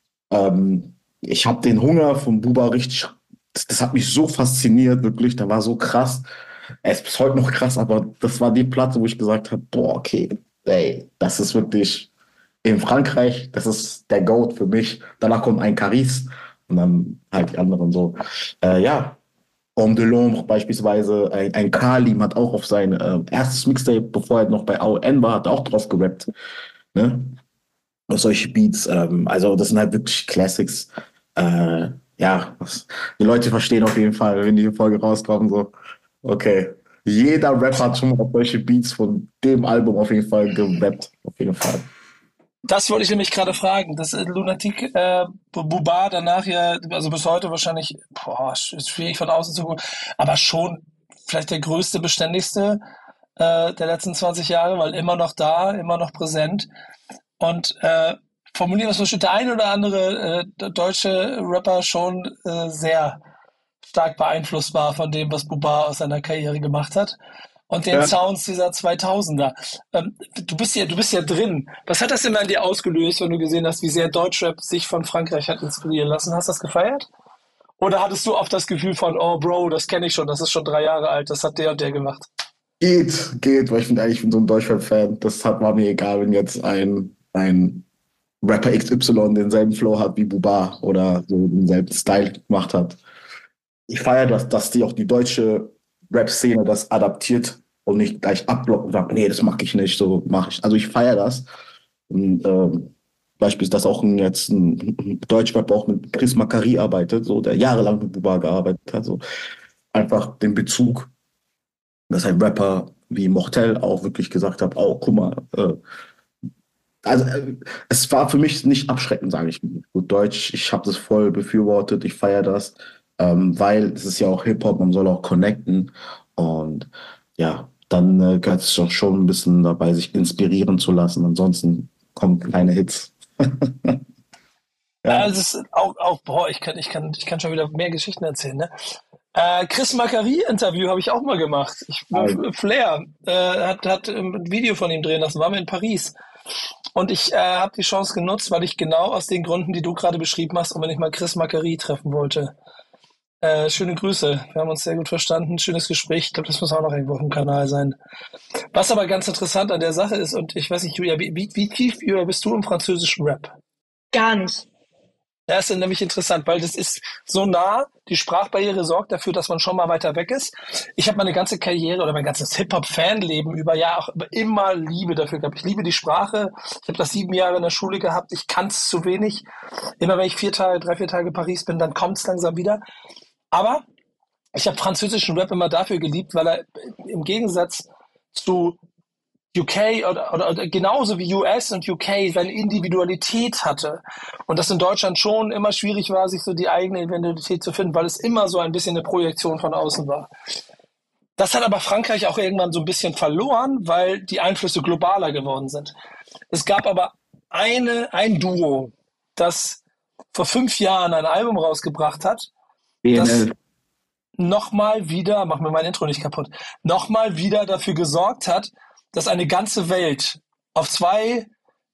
Speaker 5: Ähm, ich habe den Hunger von Buba richtig, das, das hat mich so fasziniert, wirklich, der war so krass. Er ist bis heute noch krass, aber das war die Platte, wo ich gesagt habe, boah, okay, ey, das ist wirklich in Frankreich, das ist der Goat für mich. Danach kommt ein Caris und dann halt die anderen so. Äh, ja, Homme de l'Ombre beispielsweise, ein, ein Kalim hat auch auf sein äh, erstes Mixtape, bevor er noch bei A O N war, hat er auch drauf gerappt. Ne? Auf solche Beats, ähm, also das sind halt wirklich Classics. Äh, ja, was, die Leute verstehen auf jeden Fall, wenn die Folge rauskommen, so. Okay. Jeder Rapper hat schon mal auf solche Beats von dem Album auf jeden Fall gerappt. Auf jeden Fall.
Speaker 3: Das wollte ich nämlich gerade fragen. Das äh, Lunatic äh, Buba danach ja, also bis heute wahrscheinlich, boah, ist schwierig von außen zu gucken, aber schon vielleicht der größte, beständigste äh, der letzten zwanzig Jahre, weil immer noch da, immer noch präsent. Und äh, formulieren das bestimmt der ein oder andere äh, deutsche Rapper schon äh, sehr stark beeinflussbar von dem, was Buba aus seiner Karriere gemacht hat und den
Speaker 5: Ja.
Speaker 3: Sounds dieser zweitausender. Ähm, du bist ja, du bist ja drin. Was hat das denn an dir ausgelöst, wenn du gesehen hast, wie sehr Deutschrap sich von Frankreich hat inspirieren lassen? Hast du das gefeiert? Oder hattest du oft das Gefühl von, oh Bro, das kenne ich schon, das ist schon drei Jahre alt, das hat der und der gemacht?
Speaker 5: Geht, geht, weil ich bin eigentlich ich bin so ein Deutschrap-Fan. Das hat, war mir egal, wenn jetzt ein, ein Rapper X Y denselben Flow hat wie Buba oder so denselben Style gemacht hat. Ich feiere das, dass die auch die deutsche Rap-Szene das adaptiert und nicht gleich abblocken und sagt, nee, das mag ich nicht, so mache ich. Also ich feiere das. Und ähm, beispielsweise, dass auch ein, jetzt ein Deutschrapper auch mit Chris Macari arbeitet, so, der jahrelang mit Buba gearbeitet hat. So. Einfach den Bezug, dass ein Rapper wie Mortel auch wirklich gesagt hat, oh, guck mal, äh, also äh, es war für mich nicht abschreckend, sage ich gut Deutsch. Ich habe das voll befürwortet, ich feiere das. Ähm, weil es ist ja auch Hip-Hop, man soll auch connecten und ja, dann äh, gehört es doch schon ein bisschen dabei, sich inspirieren zu lassen, ansonsten kommen keine Hits.
Speaker 3: Ja,
Speaker 5: Ja,
Speaker 3: es ist auch, auch, boah, ich kann, ich kann, ich kann schon wieder mehr Geschichten erzählen, ne? Äh, Chris Macari-Interview habe ich auch mal gemacht. Ich,
Speaker 5: Alter.
Speaker 3: Flair äh, hat, hat ein Video von ihm drehen lassen, waren wir in Paris. Und ich äh, habe die Chance genutzt, weil ich genau aus den Gründen, die du gerade beschrieben hast, und wenn ich mal Chris Macari treffen wollte. Äh, schöne Grüße. Wir haben uns sehr gut verstanden. Schönes Gespräch. Ich glaube, das muss auch noch irgendwo auf dem Kanal sein. Was aber ganz interessant an der Sache ist, und ich weiß nicht, Julia, wie, wie, wie tief über bist du im französischen Rap?
Speaker 6: Gar nicht.
Speaker 3: Das ist nämlich interessant, weil das ist so nah, die Sprachbarriere sorgt dafür, dass man schon mal weiter weg ist. Ich habe meine ganze Karriere oder mein ganzes Hip-Hop-Fanleben über ja auch immer Liebe dafür gehabt. Ich liebe die Sprache. Ich habe das sieben Jahre in der Schule gehabt. Ich kann es zu wenig. Immer wenn ich vier Tage, drei, vier Tage in Paris bin, dann kommt es langsam wieder. Aber ich habe französischen Rap immer dafür geliebt, weil er im Gegensatz zu U K oder, oder, oder genauso wie U S und U K seine Individualität hatte. Und das in Deutschland schon immer schwierig war, sich so die eigene Identität zu finden, weil es immer so ein bisschen eine Projektion von außen war. Das hat aber Frankreich auch irgendwann so ein bisschen verloren, weil die Einflüsse globaler geworden sind. Es gab aber eine, ein Duo, das vor fünf Jahren ein Album rausgebracht hat, das
Speaker 5: B N L.
Speaker 3: nochmal wieder, mach mir mein Intro nicht kaputt, nochmal wieder dafür gesorgt hat, dass eine ganze Welt auf zwei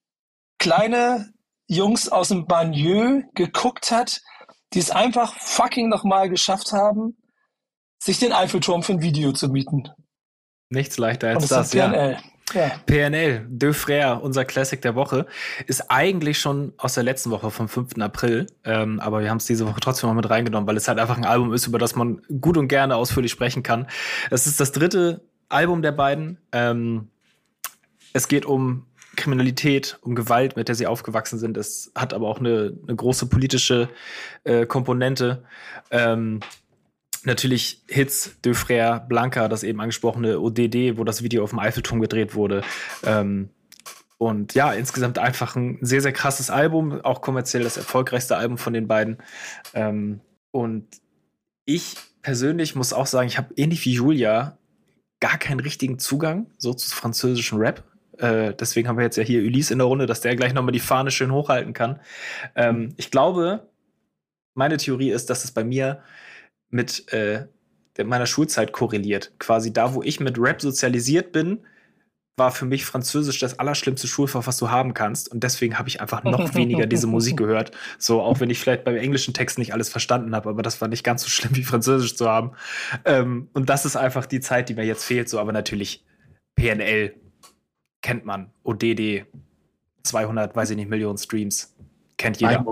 Speaker 3: kleine Jungs aus dem Banlieue geguckt hat, die es einfach fucking nochmal geschafft haben, sich den Eiffelturm für ein Video zu mieten.
Speaker 4: Nichts leichter
Speaker 3: Und
Speaker 4: als
Speaker 3: es
Speaker 4: das,
Speaker 3: ist P N
Speaker 4: ja.
Speaker 3: L. Ja.
Speaker 4: P N L, Deux Frères, unser Classic der Woche, ist eigentlich schon aus der letzten Woche vom fünften April, ähm, aber wir haben es diese Woche trotzdem mal mit reingenommen, weil es halt einfach ein Album ist, über das man gut und gerne ausführlich sprechen kann. Es ist das dritte Album der beiden. Ähm, es geht um Kriminalität, um Gewalt, mit der sie aufgewachsen sind. Es hat aber auch eine, eine große politische äh, Komponente. Ähm, Natürlich Hits, Deux Frères, Blanca, das eben angesprochene O D D, wo das Video auf dem Eiffelturm gedreht wurde. Ähm, und ja, insgesamt einfach ein sehr, sehr krasses Album, auch kommerziell das erfolgreichste Album von den beiden. Ähm, und ich persönlich muss auch sagen, ich habe ähnlich wie Julia gar keinen richtigen Zugang so zu französischen Rap. Äh, deswegen haben wir jetzt ja hier Ulysse in der Runde, dass der gleich nochmal die Fahne schön hochhalten kann. Ähm, ich glaube, meine Theorie ist, dass es bei mir mit äh, meiner Schulzeit korreliert. Quasi da, wo ich mit Rap sozialisiert bin, war für mich Französisch das allerschlimmste Schulfach, was du haben kannst. Und deswegen habe ich einfach noch weniger diese Musik gehört. So, auch wenn ich vielleicht beim englischen Text nicht alles verstanden habe, aber das war nicht ganz so schlimm, wie Französisch zu haben. Ähm, und das ist einfach die Zeit, die mir jetzt fehlt. So, aber natürlich P N L kennt man. O D D, zweihundert, weiß ich nicht, Millionen Streams. Kennt jeder.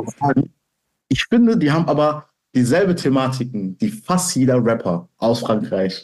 Speaker 5: Ich finde, die haben aber dieselbe Thematiken, die fast jeder Rapper aus Frankreich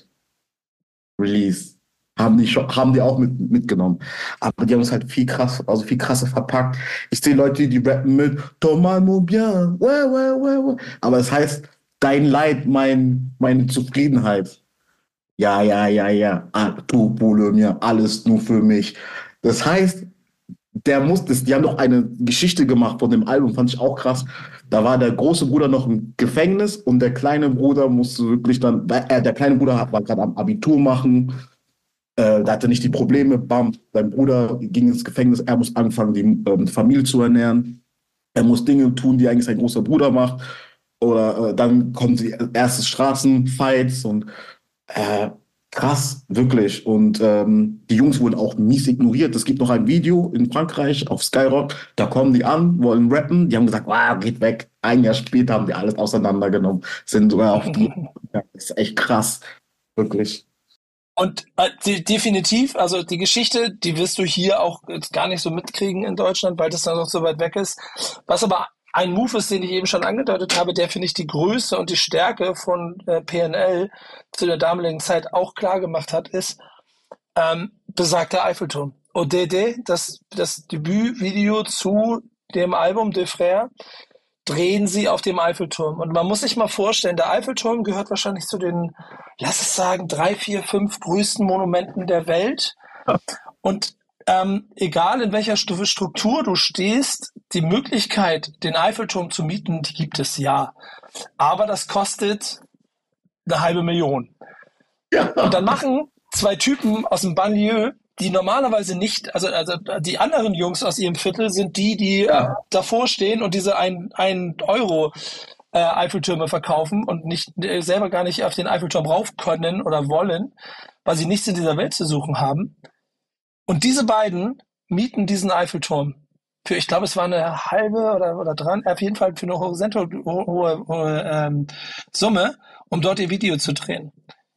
Speaker 5: released. Haben die, schon, haben die auch mit, mitgenommen. Aber die haben es halt viel krass, also viel krasser verpackt. Ich sehe Leute, die rappen mit Thomas mon bien, ouais, ouais, ouais, ouais. Aber es heißt, dein Leid, mein, meine Zufriedenheit. Ja, ja, ja, ja. Tout pour le mien, alles nur für mich. Das heißt, der muss das, die haben doch eine Geschichte gemacht von dem Album, fand ich auch krass. Da war der große Bruder noch im Gefängnis und der kleine Bruder musste wirklich dann, äh, der kleine Bruder war gerade am Abitur machen. Äh, da hatte nicht die Probleme, bam, sein Bruder ging ins Gefängnis, er muss anfangen, die ähm, Familie zu ernähren. Er muss Dinge tun, die eigentlich sein großer Bruder macht. Oder äh, dann kommen die ersten Straßenfights und äh, krass, wirklich. Und ähm, die Jungs wurden auch mies ignoriert. Es gibt noch ein Video in Frankreich auf Skyrock, da kommen die an, wollen rappen, die haben gesagt, wow, geht weg. Ein Jahr später haben die alles auseinandergenommen, sind sogar auf die, ja, das ist echt krass, wirklich.
Speaker 3: Und äh, die, definitiv, also die Geschichte, die wirst du hier auch jetzt gar nicht so mitkriegen in Deutschland, weil das dann noch so weit weg ist. Was aber ein Move ist, den ich eben schon angedeutet habe, der, finde ich, die Größe und die Stärke von äh, P N L zu der damaligen Zeit auch klar gemacht hat, ist ähm, besagter Eiffelturm. O D D, das, das Debütvideo zu dem Album De Frères, drehen sie auf dem Eiffelturm. Und man muss sich mal vorstellen, der Eiffelturm gehört wahrscheinlich zu den, lass es sagen, drei, vier, fünf größten Monumenten der Welt. Ja. Und ähm, egal in welcher Struktur du stehst, die Möglichkeit, den Eiffelturm zu mieten, die gibt es ja. Aber das kostet eine halbe Million. Ja. Und dann machen zwei Typen aus dem Banlieue, die normalerweise nicht, also, also die anderen Jungs aus ihrem Viertel sind die, die ja. äh, davor stehen und diese ein, ein Euro äh, Eiffeltürme verkaufen und nicht äh, selber gar nicht auf den Eiffelturm rauf können oder wollen, weil sie nichts in dieser Welt zu suchen haben. Und diese beiden mieten diesen Eiffelturm für, ich glaube, es war eine halbe oder, oder dran, auf jeden Fall für eine hohe, hohe, hohe, hohe ähm, Summe, um dort ihr Video zu drehen.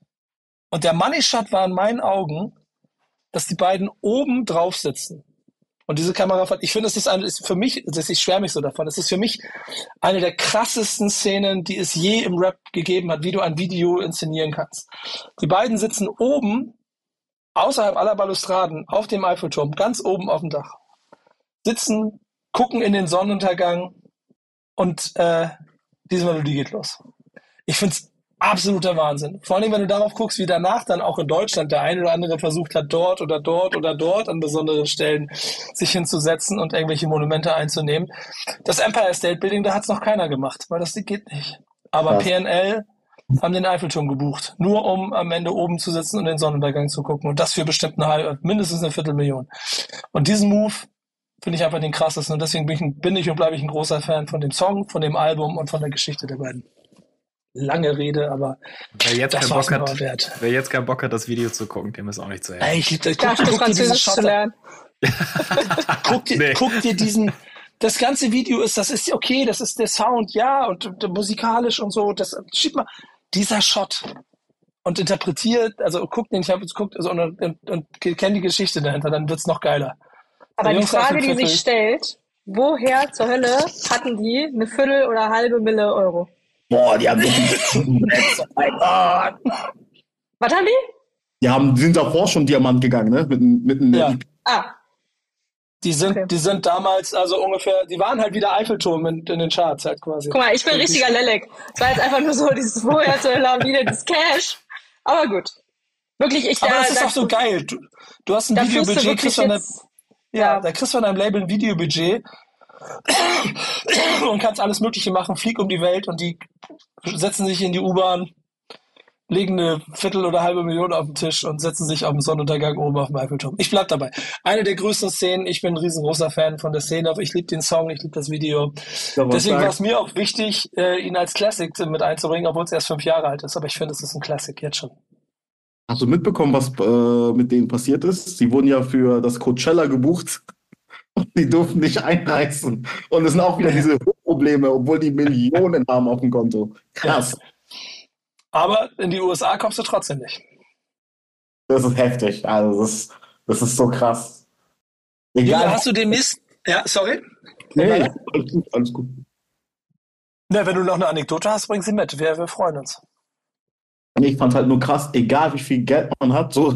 Speaker 3: Und der Money Shot war in meinen Augen, dass die beiden oben drauf sitzen. Und diese Kamera, ich finde, das ist, eine, ist für mich, das, ich schwärme mich so davon, das ist für mich eine der krassesten Szenen, die es je im Rap gegeben hat, wie du ein Video inszenieren kannst. Die beiden sitzen oben, außerhalb aller Balustraden, auf dem Eiffelturm, ganz oben auf dem Dach. Sitzen, gucken in den Sonnenuntergang und äh, diese Melodie geht los. Ich finde es absoluter Wahnsinn. Vor allem, wenn du darauf guckst, wie danach dann auch in Deutschland der eine oder andere versucht hat, dort oder dort oder dort an besonderen Stellen sich hinzusetzen und irgendwelche Monumente einzunehmen. Das Empire State Building, da hat es noch keiner gemacht, weil das geht nicht. Aber ja. P N L haben den Eiffelturm gebucht, nur um am Ende oben zu sitzen und den Sonnenuntergang zu gucken. Und das für bestimmt eine halbe, mindestens eine Viertelmillion. Und diesen Move finde ich einfach den krassesten. Und deswegen bin ich, bin ich und bleibe ich ein großer Fan von dem Song, von dem Album und von der Geschichte der beiden. Lange Rede, aber
Speaker 4: wer jetzt,
Speaker 3: das
Speaker 4: keinen Bock
Speaker 3: war
Speaker 4: hat,
Speaker 3: wert.
Speaker 4: wer jetzt keinen Bock hat, das Video zu gucken, dem ist auch nicht zu helfen.
Speaker 3: Ey, ich liebe das. Guck, guck, guck, dir zu lernen. guck, dir, nee. guck dir diesen, das ganze Video ist, das ist okay, das ist der Sound, ja, und, und musikalisch und so, das, schieb mal, dieser Shot und interpretiert, also guck den, ich habe jetzt geguckt, also, und, und, und kenn die Geschichte dahinter, dann wird's noch geiler.
Speaker 6: Aber die Frage, die sich stellt, woher zur Hölle hatten die eine Viertel oder halbe Mille Euro?
Speaker 5: Boah, die haben so viel.
Speaker 6: Was haben die?
Speaker 5: Die haben, die sind davor schon Diamant gegangen, ne? Mit, mit,
Speaker 3: ja.
Speaker 6: Ah.
Speaker 3: Die sind, okay. die sind damals, also ungefähr, die waren halt wieder Eiffelturm in, in den Charts halt quasi.
Speaker 6: Guck mal, ich bin ein richtiger Lelek. Es war jetzt einfach nur so dieses woher zur Hölle haben die denn das Cash? Aber gut. Wirklich, ich
Speaker 3: Aber
Speaker 6: da,
Speaker 3: das ist
Speaker 6: da,
Speaker 3: doch so geil. Du, du hast ein Videobudget, kriegst von deinem, ja, da kriegst du von deinem Label ein Videobudget und kannst alles Mögliche machen, flieg um die Welt und die setzen sich in die U-Bahn legen eine Viertel oder halbe Million auf den Tisch und setzen sich auf den Sonnenuntergang oben auf dem Eiffelturm. Ich bleib dabei. Eine der größten Szenen, ich bin ein riesengroßer Fan von der Szene, ich liebe den Song, ich liebe das Video. Deswegen war es mir auch wichtig, ihn als Classic mit einzubringen, obwohl es erst fünf Jahre alt ist. Aber ich finde, es ist ein Classic jetzt schon.
Speaker 5: Hast du mitbekommen, was äh, mit denen passiert ist? Sie wurden ja für das Coachella gebucht und die durften nicht einreisen. Und es sind auch wieder diese Probleme, obwohl die Millionen haben auf dem Konto. Krass.
Speaker 3: Ja. Aber in die U S A kommst du trotzdem nicht.
Speaker 5: Das ist heftig. Also das ist, das ist so krass. Egal.
Speaker 3: Ja, hast du den Mist? Ja, sorry.
Speaker 5: Nee, alles gut, alles gut.
Speaker 3: Na, wenn du noch eine Anekdote hast, bring sie mit. Wir, wir freuen uns.
Speaker 5: Ich fand es halt nur krass, egal wie viel Geld man hat, so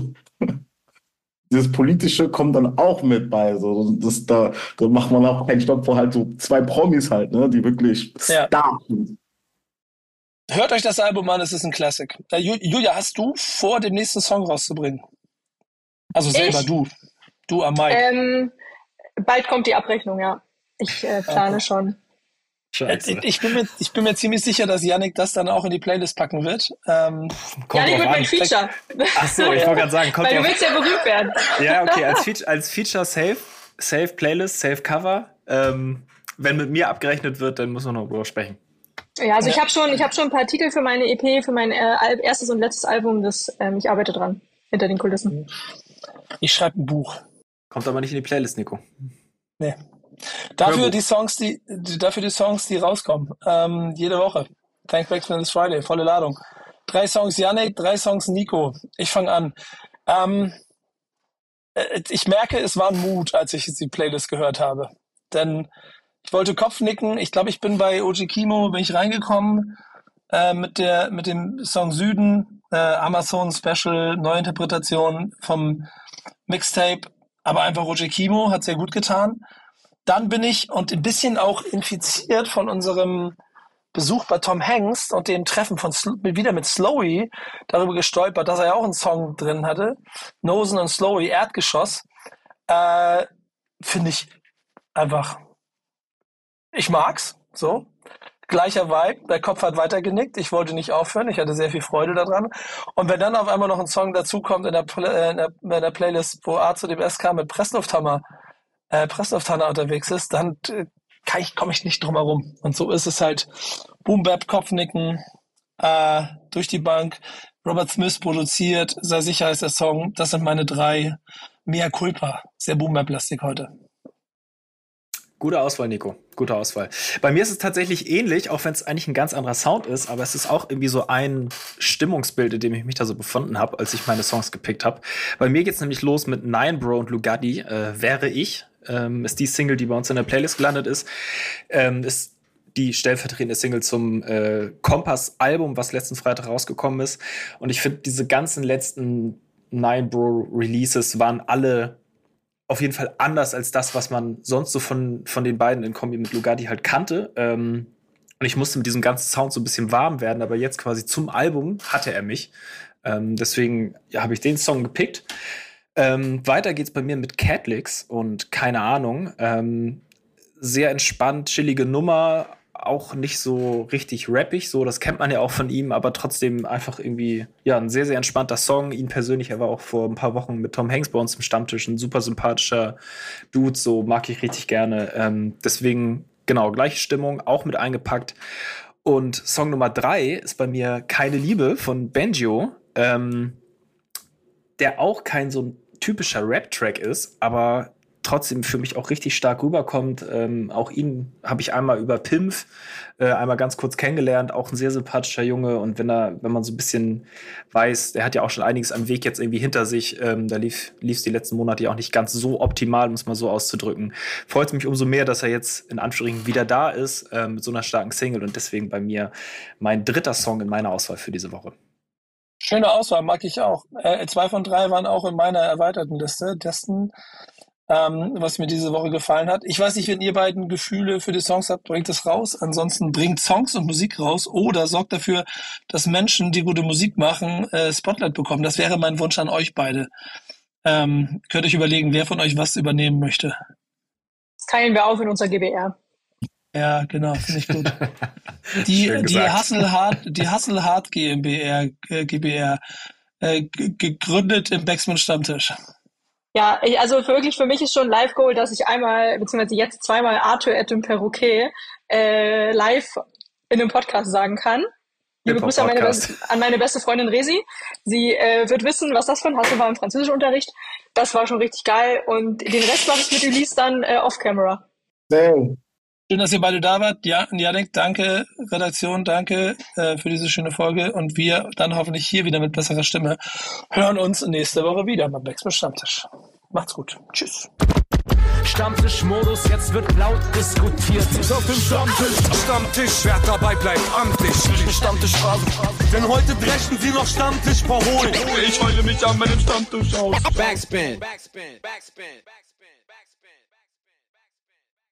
Speaker 5: dieses Politische kommt dann auch mit bei. So, das, da, da macht man auch keinen Stopp vor halt so zwei Promis halt, ne, die wirklich
Speaker 3: ja.
Speaker 5: Stars sind.
Speaker 3: Hört euch das Album an, es ist ein Classic. Äh, Julia, hast du vor, den nächsten Song rauszubringen? Also selber
Speaker 6: ich,
Speaker 3: du. Du am Mic.
Speaker 6: Ähm, bald kommt die Abrechnung, ja. Ich äh, plane okay. schon.
Speaker 3: Scheiße. Ich bin, mir, ich bin mir ziemlich sicher, dass Yannick das dann auch in die Playlist packen wird. Ähm,
Speaker 6: Yannick wird mein Feature.
Speaker 4: Achso, ich wollte gerade sagen, kommt
Speaker 6: Weil
Speaker 4: drauf.
Speaker 6: Du willst ja berühmt werden.
Speaker 4: Ja, okay, als, Fe- als Feature safe, safe Playlist, safe Cover. Ähm, wenn mit mir abgerechnet wird, dann müssen wir noch drüber sprechen.
Speaker 6: Ja, also ja. ich habe schon, ich habe schon ein paar Titel für meine E P, für mein äh, erstes und letztes Album. Das, ähm, ich arbeite dran, hinter den Kulissen.
Speaker 3: Ich schreibe ein Buch.
Speaker 4: Kommt aber nicht in die Playlist, Nico.
Speaker 3: Nee. Dafür die Songs, die, die dafür die Songs, die rauskommen. Ähm, jede Woche. Thank Backspin is Friday, volle Ladung. Drei Songs Yannick, drei Songs Nico. Ich fange an. Ähm, ich merke, es war ein Mut, als ich die Playlist gehört habe. Denn ich wollte Kopfnicken. Ich glaube, ich bin bei O G Kimo, bin ich reingekommen äh, mit der mit dem Song Süden, äh, Amazon Special, Neuinterpretation vom Mixtape. Aber einfach O G Kimo hat sehr gut getan. Dann bin ich und ein bisschen auch infiziert von unserem Besuch bei Tom Hanks und dem Treffen von wieder mit Slowey darüber gestolpert, dass er ja auch einen Song drin hatte. Nosen und Slowey, Erdgeschoss. Äh, finde ich einfach, ich mag's, so. Gleicher Vibe, der Kopf hat weiter genickt, ich wollte nicht aufhören, ich hatte sehr viel Freude daran. Und wenn dann auf einmal noch ein Song dazukommt in der, Pl- in der, in der Playlist, wo A zu dem S K mit Presslufthammer Äh, Presslufthammer unterwegs ist, dann äh, kann ich, komme ich nicht drum herum. Und so ist es halt Boom Bap, Kopfnicken, äh, durch die Bank. Robert Smith produziert, sei sicher ist der Song. Das sind meine drei. Mea culpa. Sehr Boom Bap-lastig heute.
Speaker 4: Gute Auswahl, Nico. Gute Auswahl. Bei mir ist es tatsächlich ähnlich, auch wenn es eigentlich ein ganz anderer Sound ist, aber es ist auch irgendwie so ein Stimmungsbild, in dem ich mich da so befunden habe, als ich meine Songs gepickt habe. Bei mir geht's nämlich los mit Nine Bro und Lugatti, äh, Wäre ich. Ähm, ist die Single, die bei uns in der Playlist gelandet ist. Ähm, ist die stellvertretende Single zum äh, Kompass-Album, was letzten Freitag rausgekommen ist. Und ich finde, diese ganzen letzten Nine Bro Releases waren alle auf jeden Fall anders als das, was man sonst so von, von den beiden in Kombi mit Lugatti halt kannte. Ähm, und ich musste mit diesem ganzen Sound so ein bisschen warm werden, aber jetzt quasi zum Album hatte er mich. Ähm, deswegen ja, habe ich den Song gepickt. Ähm, weiter geht's bei mir mit Catlix und keine Ahnung. Ähm, sehr entspannt, chillige Nummer, auch nicht so richtig rappig, so, das kennt man ja auch von ihm, aber trotzdem einfach irgendwie, ja, ein sehr, sehr entspannter Song. Ihn persönlich, er war auch vor ein paar Wochen mit Tom Hanks bei uns im Stammtisch, ein super sympathischer Dude, so mag ich richtig gerne. Ähm, deswegen, genau, gleiche Stimmung, auch mit eingepackt. Und Song Nummer drei ist bei mir Keine Liebe von Benjo, ähm, der auch kein so ein typischer Rap-Track ist, aber trotzdem für mich auch richtig stark rüberkommt. Ähm, auch ihn habe ich einmal über Pimpf äh, einmal ganz kurz kennengelernt. Auch ein sehr sympathischer Junge. Und wenn er, wenn man so ein bisschen weiß, der hat ja auch schon einiges am Weg jetzt irgendwie hinter sich. Ähm, da lief es die letzten Monate ja auch nicht ganz so optimal, um es mal so auszudrücken. Freut es mich umso mehr, dass er jetzt in Anführungsstrichen wieder da ist äh, mit so einer starken Single. Und deswegen bei mir mein dritter Song in meiner Auswahl für diese Woche.
Speaker 3: Schöne Auswahl, mag ich auch. Äh, zwei von drei waren auch in meiner erweiterten Liste. Dessen Ähm, was mir diese Woche gefallen hat. Ich weiß nicht, wenn ihr beiden Gefühle für die Songs habt, bringt es raus. Ansonsten bringt Songs und Musik raus oder sorgt dafür, dass Menschen, die gute Musik machen, äh, Spotlight bekommen. Das wäre mein Wunsch an euch beide. Ähm, könnt euch überlegen, wer von euch was übernehmen möchte.
Speaker 6: Das teilen wir auf in unserer G B R.
Speaker 3: Ja, genau, finde ich gut. Die,
Speaker 4: Schön
Speaker 3: die
Speaker 4: gesagt.
Speaker 3: Hasselhart, die Hasselhart GmbH, äh, GbR, äh, g- gegründet im Backspin Stammtisch.
Speaker 6: Ja, ich, also für wirklich für mich ist schon ein Live-Goal, dass ich einmal, beziehungsweise jetzt zweimal Arthur et dem Perroquet äh, live in einem Podcast sagen kann. Liebe Grüße an meine,
Speaker 4: Hip-Hop-Podcast.
Speaker 6: an meine beste Freundin Resi. Sie äh, wird wissen, was das für ein Hassel war im Französischunterricht. Das war schon richtig geil. Und den Rest mache ich mit Elise dann äh, off-camera.
Speaker 5: Hey.
Speaker 3: Schön, dass ihr beide da wart. Ja, Janik, danke, Redaktion, danke äh, für diese schöne Folge. Und wir dann hoffentlich hier wieder mit besserer Stimme hören uns nächste Woche wieder beim Backspin Stammtisch. Macht's gut. Tschüss.
Speaker 1: Stammtischmodus, jetzt wird laut diskutiert.
Speaker 2: Auf dem Stammtisch, Stammtisch, wer dabei bleibt, amtlich. Stammtisch Phase, denn heute brechen sie noch Stammtisch verholen. Ich heule mich an meinem Stammtisch aus.
Speaker 7: Backspin. Backspin. Backspin. Backspin.